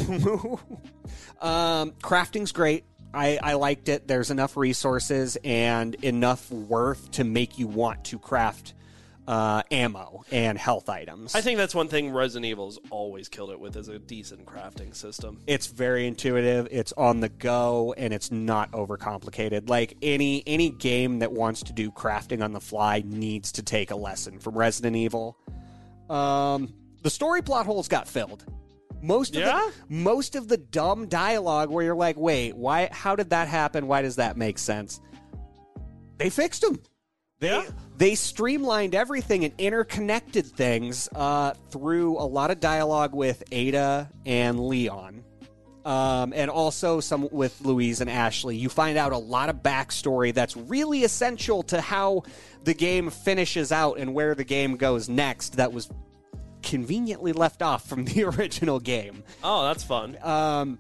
um, crafting's great. I, I liked it. There's enough resources and enough worth to make you want to craft uh, ammo and health items. I think that's one thing Resident Evil's always killed it with is a decent crafting system. It's very intuitive. It's on the go, and it's not overcomplicated. Like any any game that wants to do crafting on the fly needs to take a lesson from Resident Evil. Um, the story plot holes got filled. Most of Yeah? the most of the dumb dialogue where you're like, wait, why? How did that happen? Why does that make sense? They fixed them. They Yeah? they streamlined everything and interconnected things uh, through a lot of dialogue with Ada and Leon. Um, and also some with Louise and Ashley. You find out a lot of backstory that's really essential to how the game finishes out and where the game goes next that was conveniently left off from the original game. Oh, that's fun. Um,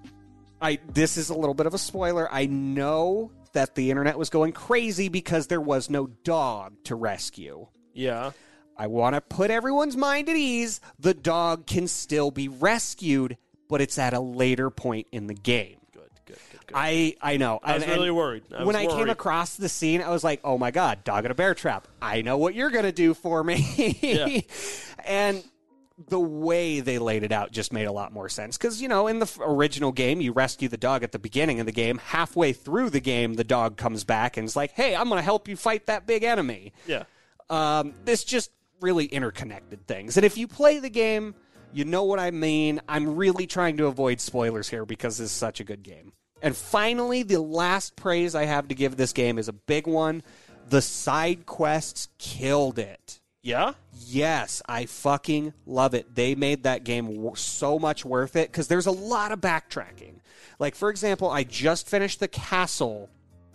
I this is a little bit of a spoiler. I know that the internet was going crazy because there was no dog to rescue. Yeah. I want to put everyone's mind at ease. The dog can still be rescued, but it's at a later point in the game. Good, good, good, good. I, I know. I was And- really and worried. I when was I came worried. across the scene, I was like, oh my God, dog in a bear trap. I know what you're going to do for me. Yeah. And the way they laid it out just made a lot more sense. Because, you know, in the f- original game, you rescue the dog at the beginning of the game. Halfway through the game, the dog comes back and is like, hey, I'm going to help you fight that big enemy. Yeah. Um, this just really interconnected things. And if you play the game, you know what I mean. I'm really trying to avoid spoilers here because this is such a good game. And finally, the last praise I have to give this game is a big one. The side quests killed it. Yeah? Yes, I fucking love it. They made that game w- so much worth it because there's a lot of backtracking. Like, for example, I just finished the castle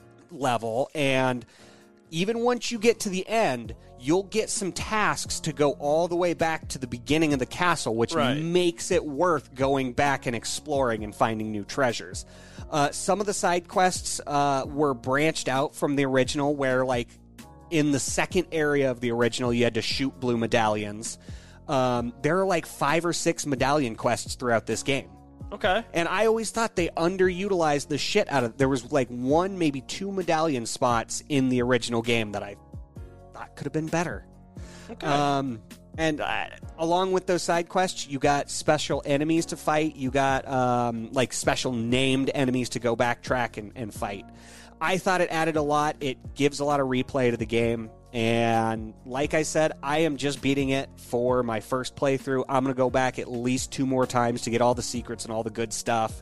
level, and even once you get to the end, you'll get some tasks to go all the way back to the beginning of the castle, which Right. makes it worth going back and exploring and finding new treasures. Uh, some of the side quests uh, were branched out from the original, where, like, in the second area of the original, you had to shoot blue medallions. Um, there are like five or six medallion quests throughout this game. Okay. And I always thought they underutilized the shit out of. There was like one, maybe two medallion spots in the original game that I thought could have been better. Okay. Um, and uh, along with those side quests, you got special enemies to fight. You got um, like special named enemies to go backtrack and, and fight. I thought it added a lot. It gives a lot of replay to the game. And like I said, I am just beating it for my first playthrough. I'm going to go back at least two more times to get all the secrets and all the good stuff.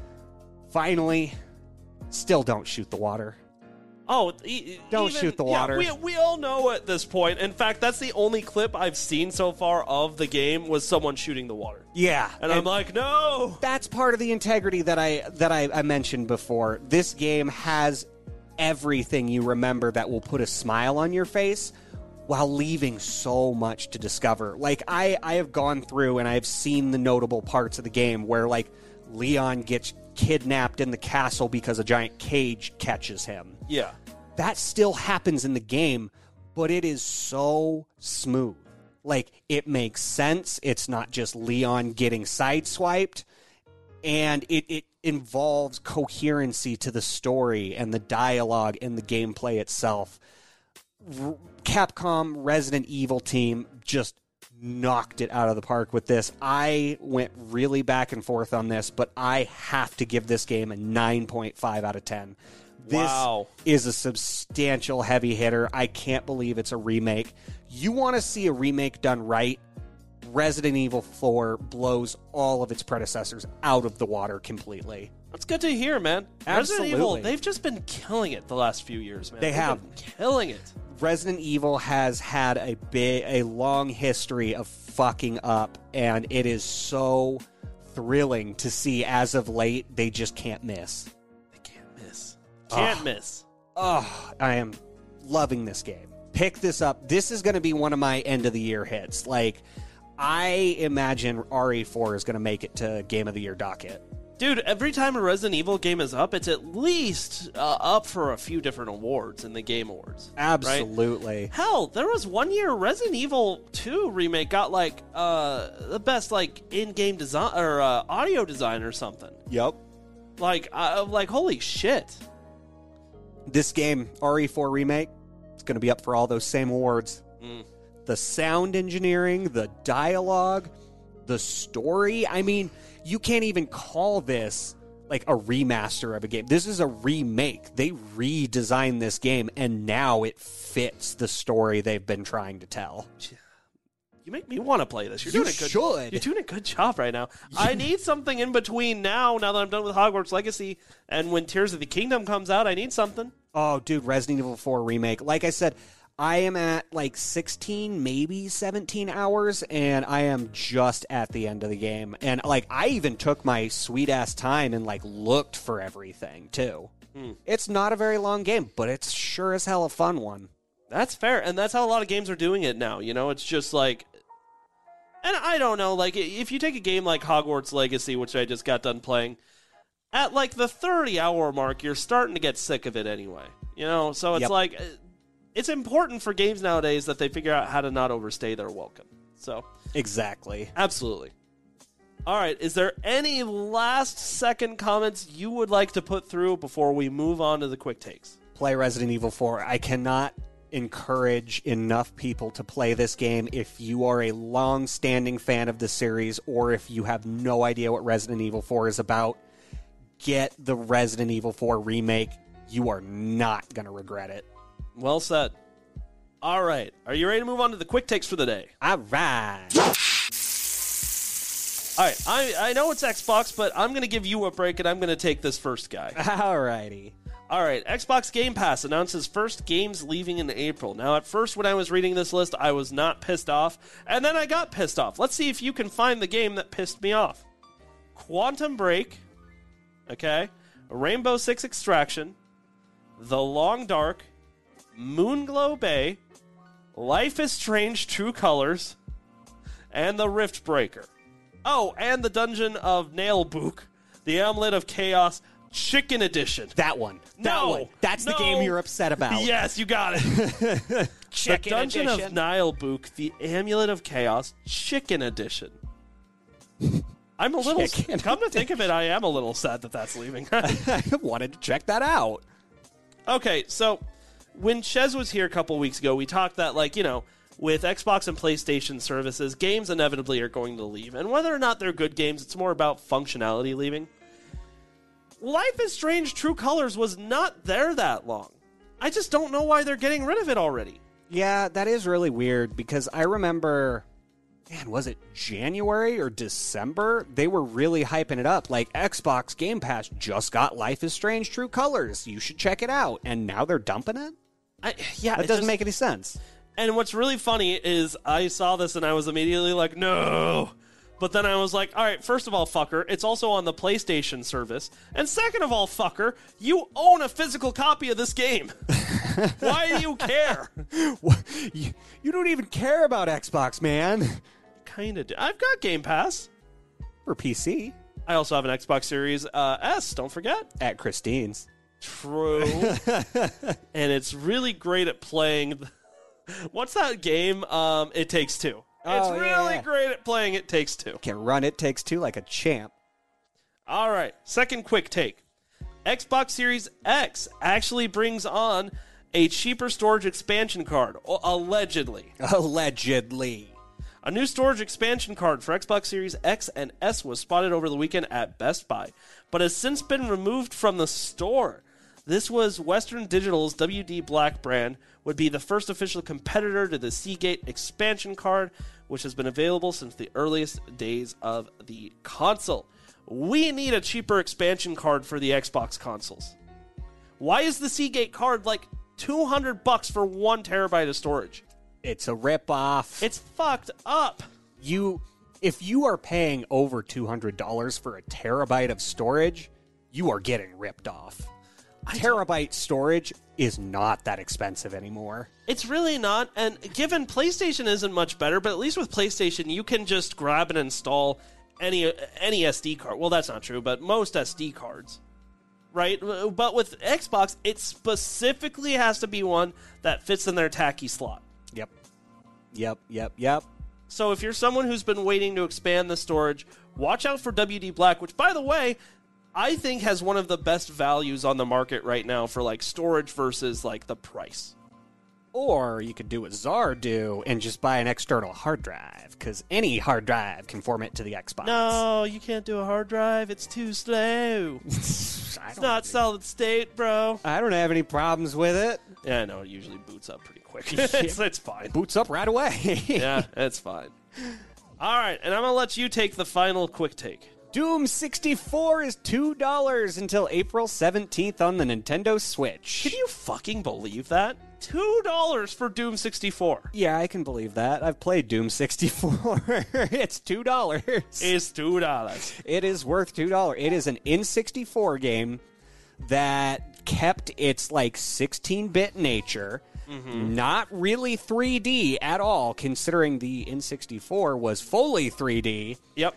Finally, still don't shoot the water. Oh, e- Don't even- shoot the yeah, water. we, we all know at this point. In fact, that's the only clip I've seen so far of the game was someone shooting the water. Yeah. And, I'm like, no. That's part of the integrity that I that I, I mentioned before. This game has everything you remember that will put a smile on your face while leaving so much to discover. Like, I, I have gone through and I've seen the notable parts of the game where, like, Leon gets kidnapped in the castle because a giant cage catches him. Yeah. That still happens in the game, but it is so smooth. Like, it makes sense. It's not just Leon getting sideswiped. And it, it involves coherency to the story and the dialogue and the gameplay itself. R- Capcom Resident Evil team just knocked it out of the park with this. I went really back and forth on this, but I have to give this game a nine point five out of ten. This Wow. is a substantial heavy hitter. I can't believe it's a remake. You want to see a remake done right? Resident Evil four blows all of its predecessors out of the water completely. That's good to hear, man. Absolutely. Resident Evil, they've just been killing it the last few years, man. They They've have. been killing it. Resident Evil has had a big, a long history of fucking up, and it is so thrilling to see as of late they just can't miss. They can't miss. Can't Ugh. miss. Oh, I am loving this game. Pick this up. This is going to be one of my end of the year hits. Like, I imagine R E four is going to make it to Game of the Year docket. Dude, every time a Resident Evil game is up, it's at least uh, up for a few different awards in the Game Awards. Absolutely. Right? Hell, there was one year Resident Evil two remake got like uh, the best like in-game design or uh, audio design or something. Yep. Like, uh, like holy shit. This game, R E four remake, it's going to be up for all those same awards. Mm. The sound engineering, the dialogue, the story. I mean, you can't even call this like a remaster of a game. This is a remake. They redesigned this game, and now it fits the story they've been trying to tell. You make me want to play this. You're You doing a good. should. You're doing a good job right now. I need something in between now. Now that I'm done with Hogwarts Legacy, and when Tears of the Kingdom comes out, I need something. Oh, dude, Resident Evil four remake. Like I said, I am at like sixteen, maybe seventeen hours, and I am just at the end of the game. And like, I even took my sweet ass time and like looked for everything too. Hmm. It's not a very long game, but it's sure as hell a fun one. That's fair, and that's how a lot of games are doing it now. You know, it's just like, and I don't know, like if you take a game like Hogwarts Legacy, which I just got done playing, at like the thirty hour mark, you're starting to get sick of it anyway. You know, so it's Yep. like, it's important for games nowadays that they figure out how to not overstay their welcome. So, Exactly. absolutely. All right, is there any last second comments you would like to put through before we move on to the quick takes? Play Resident Evil four. I cannot encourage enough people to play this game if you are a long-standing fan of the series or if you have no idea what Resident Evil four is about. Get the Resident Evil four remake. You are not going to regret it. Well said. All right, are you ready to move on to the quick takes for the day? All right. All right, I, I know it's Xbox, but I'm going to give you a break, and I'm going to take this first guy. All righty. All right, Xbox Game Pass announces first games leaving in April. Now, at first, when I was reading this list, I was not pissed off, and then I got pissed off. Let's see if you can find the game that pissed me off. Quantum Break, okay, Rainbow Six Extraction, The Long Dark, Moonglow Bay, Life is Strange True Colors, and The Rift Breaker. Oh, and the Dungeon of Nailbook, the Amulet of Chaos Chicken Edition. That one. That No, one. That's no. the game you're upset about. Yes, you got it. Chicken the Dungeon Edition. of Nailbook, the Amulet of Chaos Chicken Edition. I'm a little. Chicken Come to think of it, I am a little sad that that's leaving. I wanted to check that out. Okay, so when Chez was here a couple weeks ago, we talked that, like, you know, with Xbox and PlayStation services, games inevitably are going to leave. And whether or not they're good games, it's more about functionality leaving. Life is Strange True Colors was not there that long. I just don't know why they're getting rid of it already. Yeah, that is really weird because I remember, man, was it January or December? They were really hyping it up. Like, Xbox Game Pass just got Life is Strange True Colors. You should check it out. And now they're dumping it? I, yeah, That it doesn't just- make any sense. And what's really funny is I saw this and I was immediately like, no. But then I was like, all right, first of all, fucker, it's also on the PlayStation service. And second of all, fucker, you own a physical copy of this game. Why do you care? you, you don't even care about Xbox, man. Kind of do. I've got Game Pass. For P C. I also have an Xbox Series uh, S, don't forget. At Christine's. True. And it's really great at playing... The- What's that game? Um, It Takes Two. It's Oh, really yeah. great at playing It Takes Two. Can run It Takes Two like a champ. All right, second quick take. Xbox Series X actually brings on a cheaper storage expansion card, o- allegedly. Allegedly. A new storage expansion card for Xbox Series X and S was spotted over the weekend at Best Buy, but has since been removed from the store. This was Western Digital's W D Black brand, would be the first official competitor to the Seagate expansion card, which has been available since the earliest days of the console. We need a cheaper expansion card for the Xbox consoles. Why is the Seagate card like two hundred bucks for one terabyte of storage? It's a ripoff. It's fucked up. You, if you are paying over two hundred dollars for a terabyte of storage, you are getting ripped off. Terabyte storage is not that expensive anymore. It's really not, and given PlayStation isn't much better, but at least with PlayStation, you can just grab and install any any S D card. Well, that's not true, but most S D cards, right? But with Xbox, it specifically has to be one that fits in their tacky slot. Yep. Yep, yep, yep. So if you're someone who's been waiting to expand the storage, watch out for W D Black, which, by the way, I think has one of the best values on the market right now for like storage versus like the price. Or you could do what Czar do and just buy an external hard drive, because any hard drive can format to the Xbox. No, you can't do a hard drive. It's too slow. It's not solid state, bro. I don't have any problems with it. Yeah, I know. It usually boots up pretty quick. it's, it's fine. Boots up right away. Yeah, it's fine. All right, and I'm going to let you take the final quick take. Doom sixty-four is two dollars until April seventeenth on the Nintendo Switch. Can you fucking believe that? two dollars for Doom sixty-four. Yeah, I can believe that. I've played Doom sixty-four. It's two dollars. It's two dollars. It is worth two dollars. It is an N sixty-four game that kept its, like, sixteen-bit nature. Mm-hmm. Not really three D at all, considering the N sixty-four was fully three D. Yep.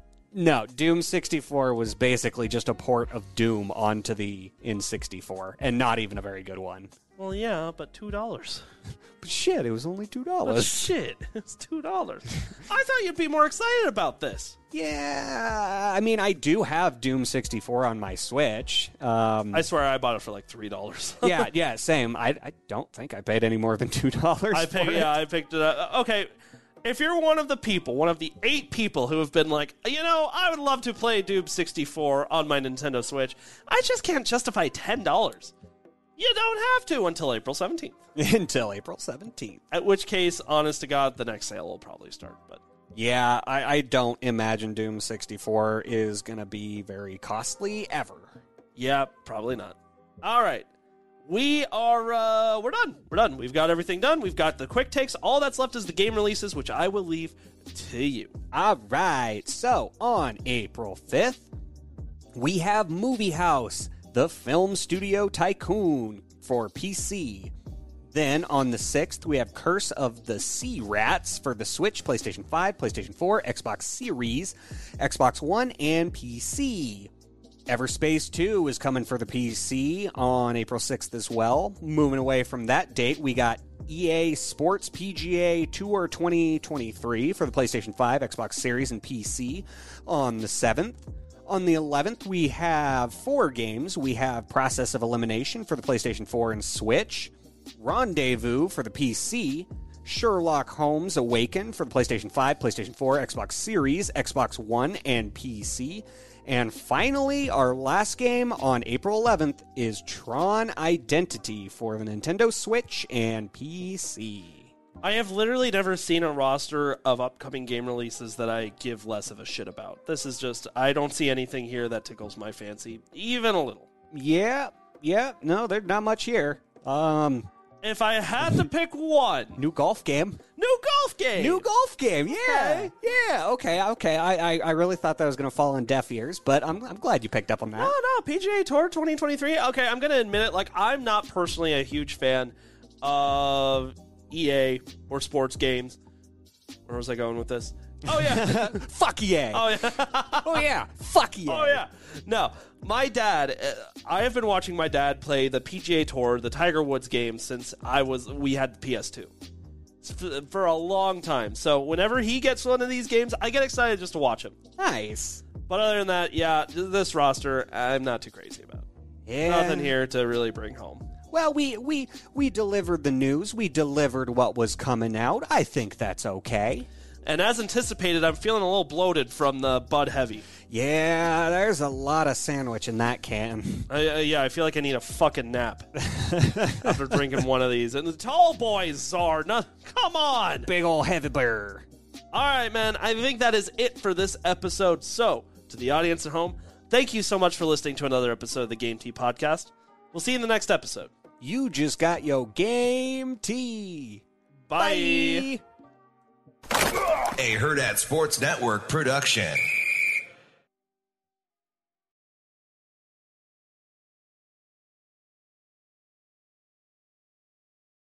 No, Doom sixty-four was basically just a port of Doom onto the N sixty-four, and not even a very good one. Well, yeah, but two dollars. But shit, it was only two dollars. But shit, it's two dollars. I thought you'd be more excited about this. Yeah, I mean, I do have Doom sixty-four on my Switch. Um, I swear I bought it for like three dollars. yeah, yeah, same. I, I don't think I paid any more than two dollars I for picked, it. Yeah, I picked it up. Okay. If you're one of the people, one of the eight people who have been like, you know, I would love to play Doom sixty-four on my Nintendo Switch, I just can't justify ten dollars. You don't have to until April seventeenth. Until April seventeenth. At which case, honest to God, the next sale will probably start. But yeah, I, I don't imagine Doom sixty-four is going to be very costly ever. Yeah, probably not. All right. We are, uh, we're done. We're done. We've got everything done. We've got the quick takes. All that's left is the game releases, which I will leave to you. All right. So, on April fifth, we have Movie House, the film studio tycoon for P C. Then, on the sixth, we have Curse of the Sea Rats for the Switch, PlayStation five, PlayStation four, Xbox Series, Xbox One, and P C. Everspace two is coming for the P C on April sixth as well. Moving away from that date, we got E A Sports P G A Tour twenty twenty-three for the PlayStation five, Xbox Series, and P C on the seventh. On the eleventh, we have four games. We have Process of Elimination for the PlayStation four and Switch, Rendezvous for the P C, Sherlock Holmes Awaken for the PlayStation five, PlayStation four, Xbox Series, Xbox One, and P C. And finally, our last game on April eleventh is Tron Identity for the Nintendo Switch and P C. I have literally never seen a roster of upcoming game releases that I give less of a shit about. This is just, I don't see anything here that tickles my fancy, even a little. Yeah, yeah, no, there's not much here. Um, If I had to pick one. New golf game. New golf game! New golf game, yeah. Okay. Yeah, okay, okay. I, I, I really thought that was going to fall on deaf ears, but I'm, I'm glad you picked up on that. No, no, P G A Tour twenty twenty-three. Okay, I'm going to admit it. Like, I'm not personally a huge fan of E A or sports games. Where was I going with this? Oh, yeah. Fuck E A. Oh, yeah. Oh, yeah. Fuck E A. Oh, yeah. No, my dad, uh, I have been watching my dad play the P G A Tour, the Tiger Woods game, since I was, we had the P S two. For, for a long time. So whenever he gets one of these games, I get excited just to watch him. Nice. But other than that, yeah, this roster, I'm not too crazy about. Yeah. Nothing here to really bring home. Well, we, we, we delivered the news. We delivered what was coming out. I think that's okay. And as anticipated, I'm feeling a little bloated from the Bud Heavy. Yeah, there's a lot of sandwich in that can. I, uh, yeah, I feel like I need a fucking nap after drinking one of these. And the tall boys are not. Come on, big old heavy bear. All right, man. I think that is it for this episode. So, to the audience at home, thank you so much for listening to another episode of the Game Tea Podcast. We'll see you in the next episode. You just got your Game Tea. Bye. Bye. A Herd at Sports Network production.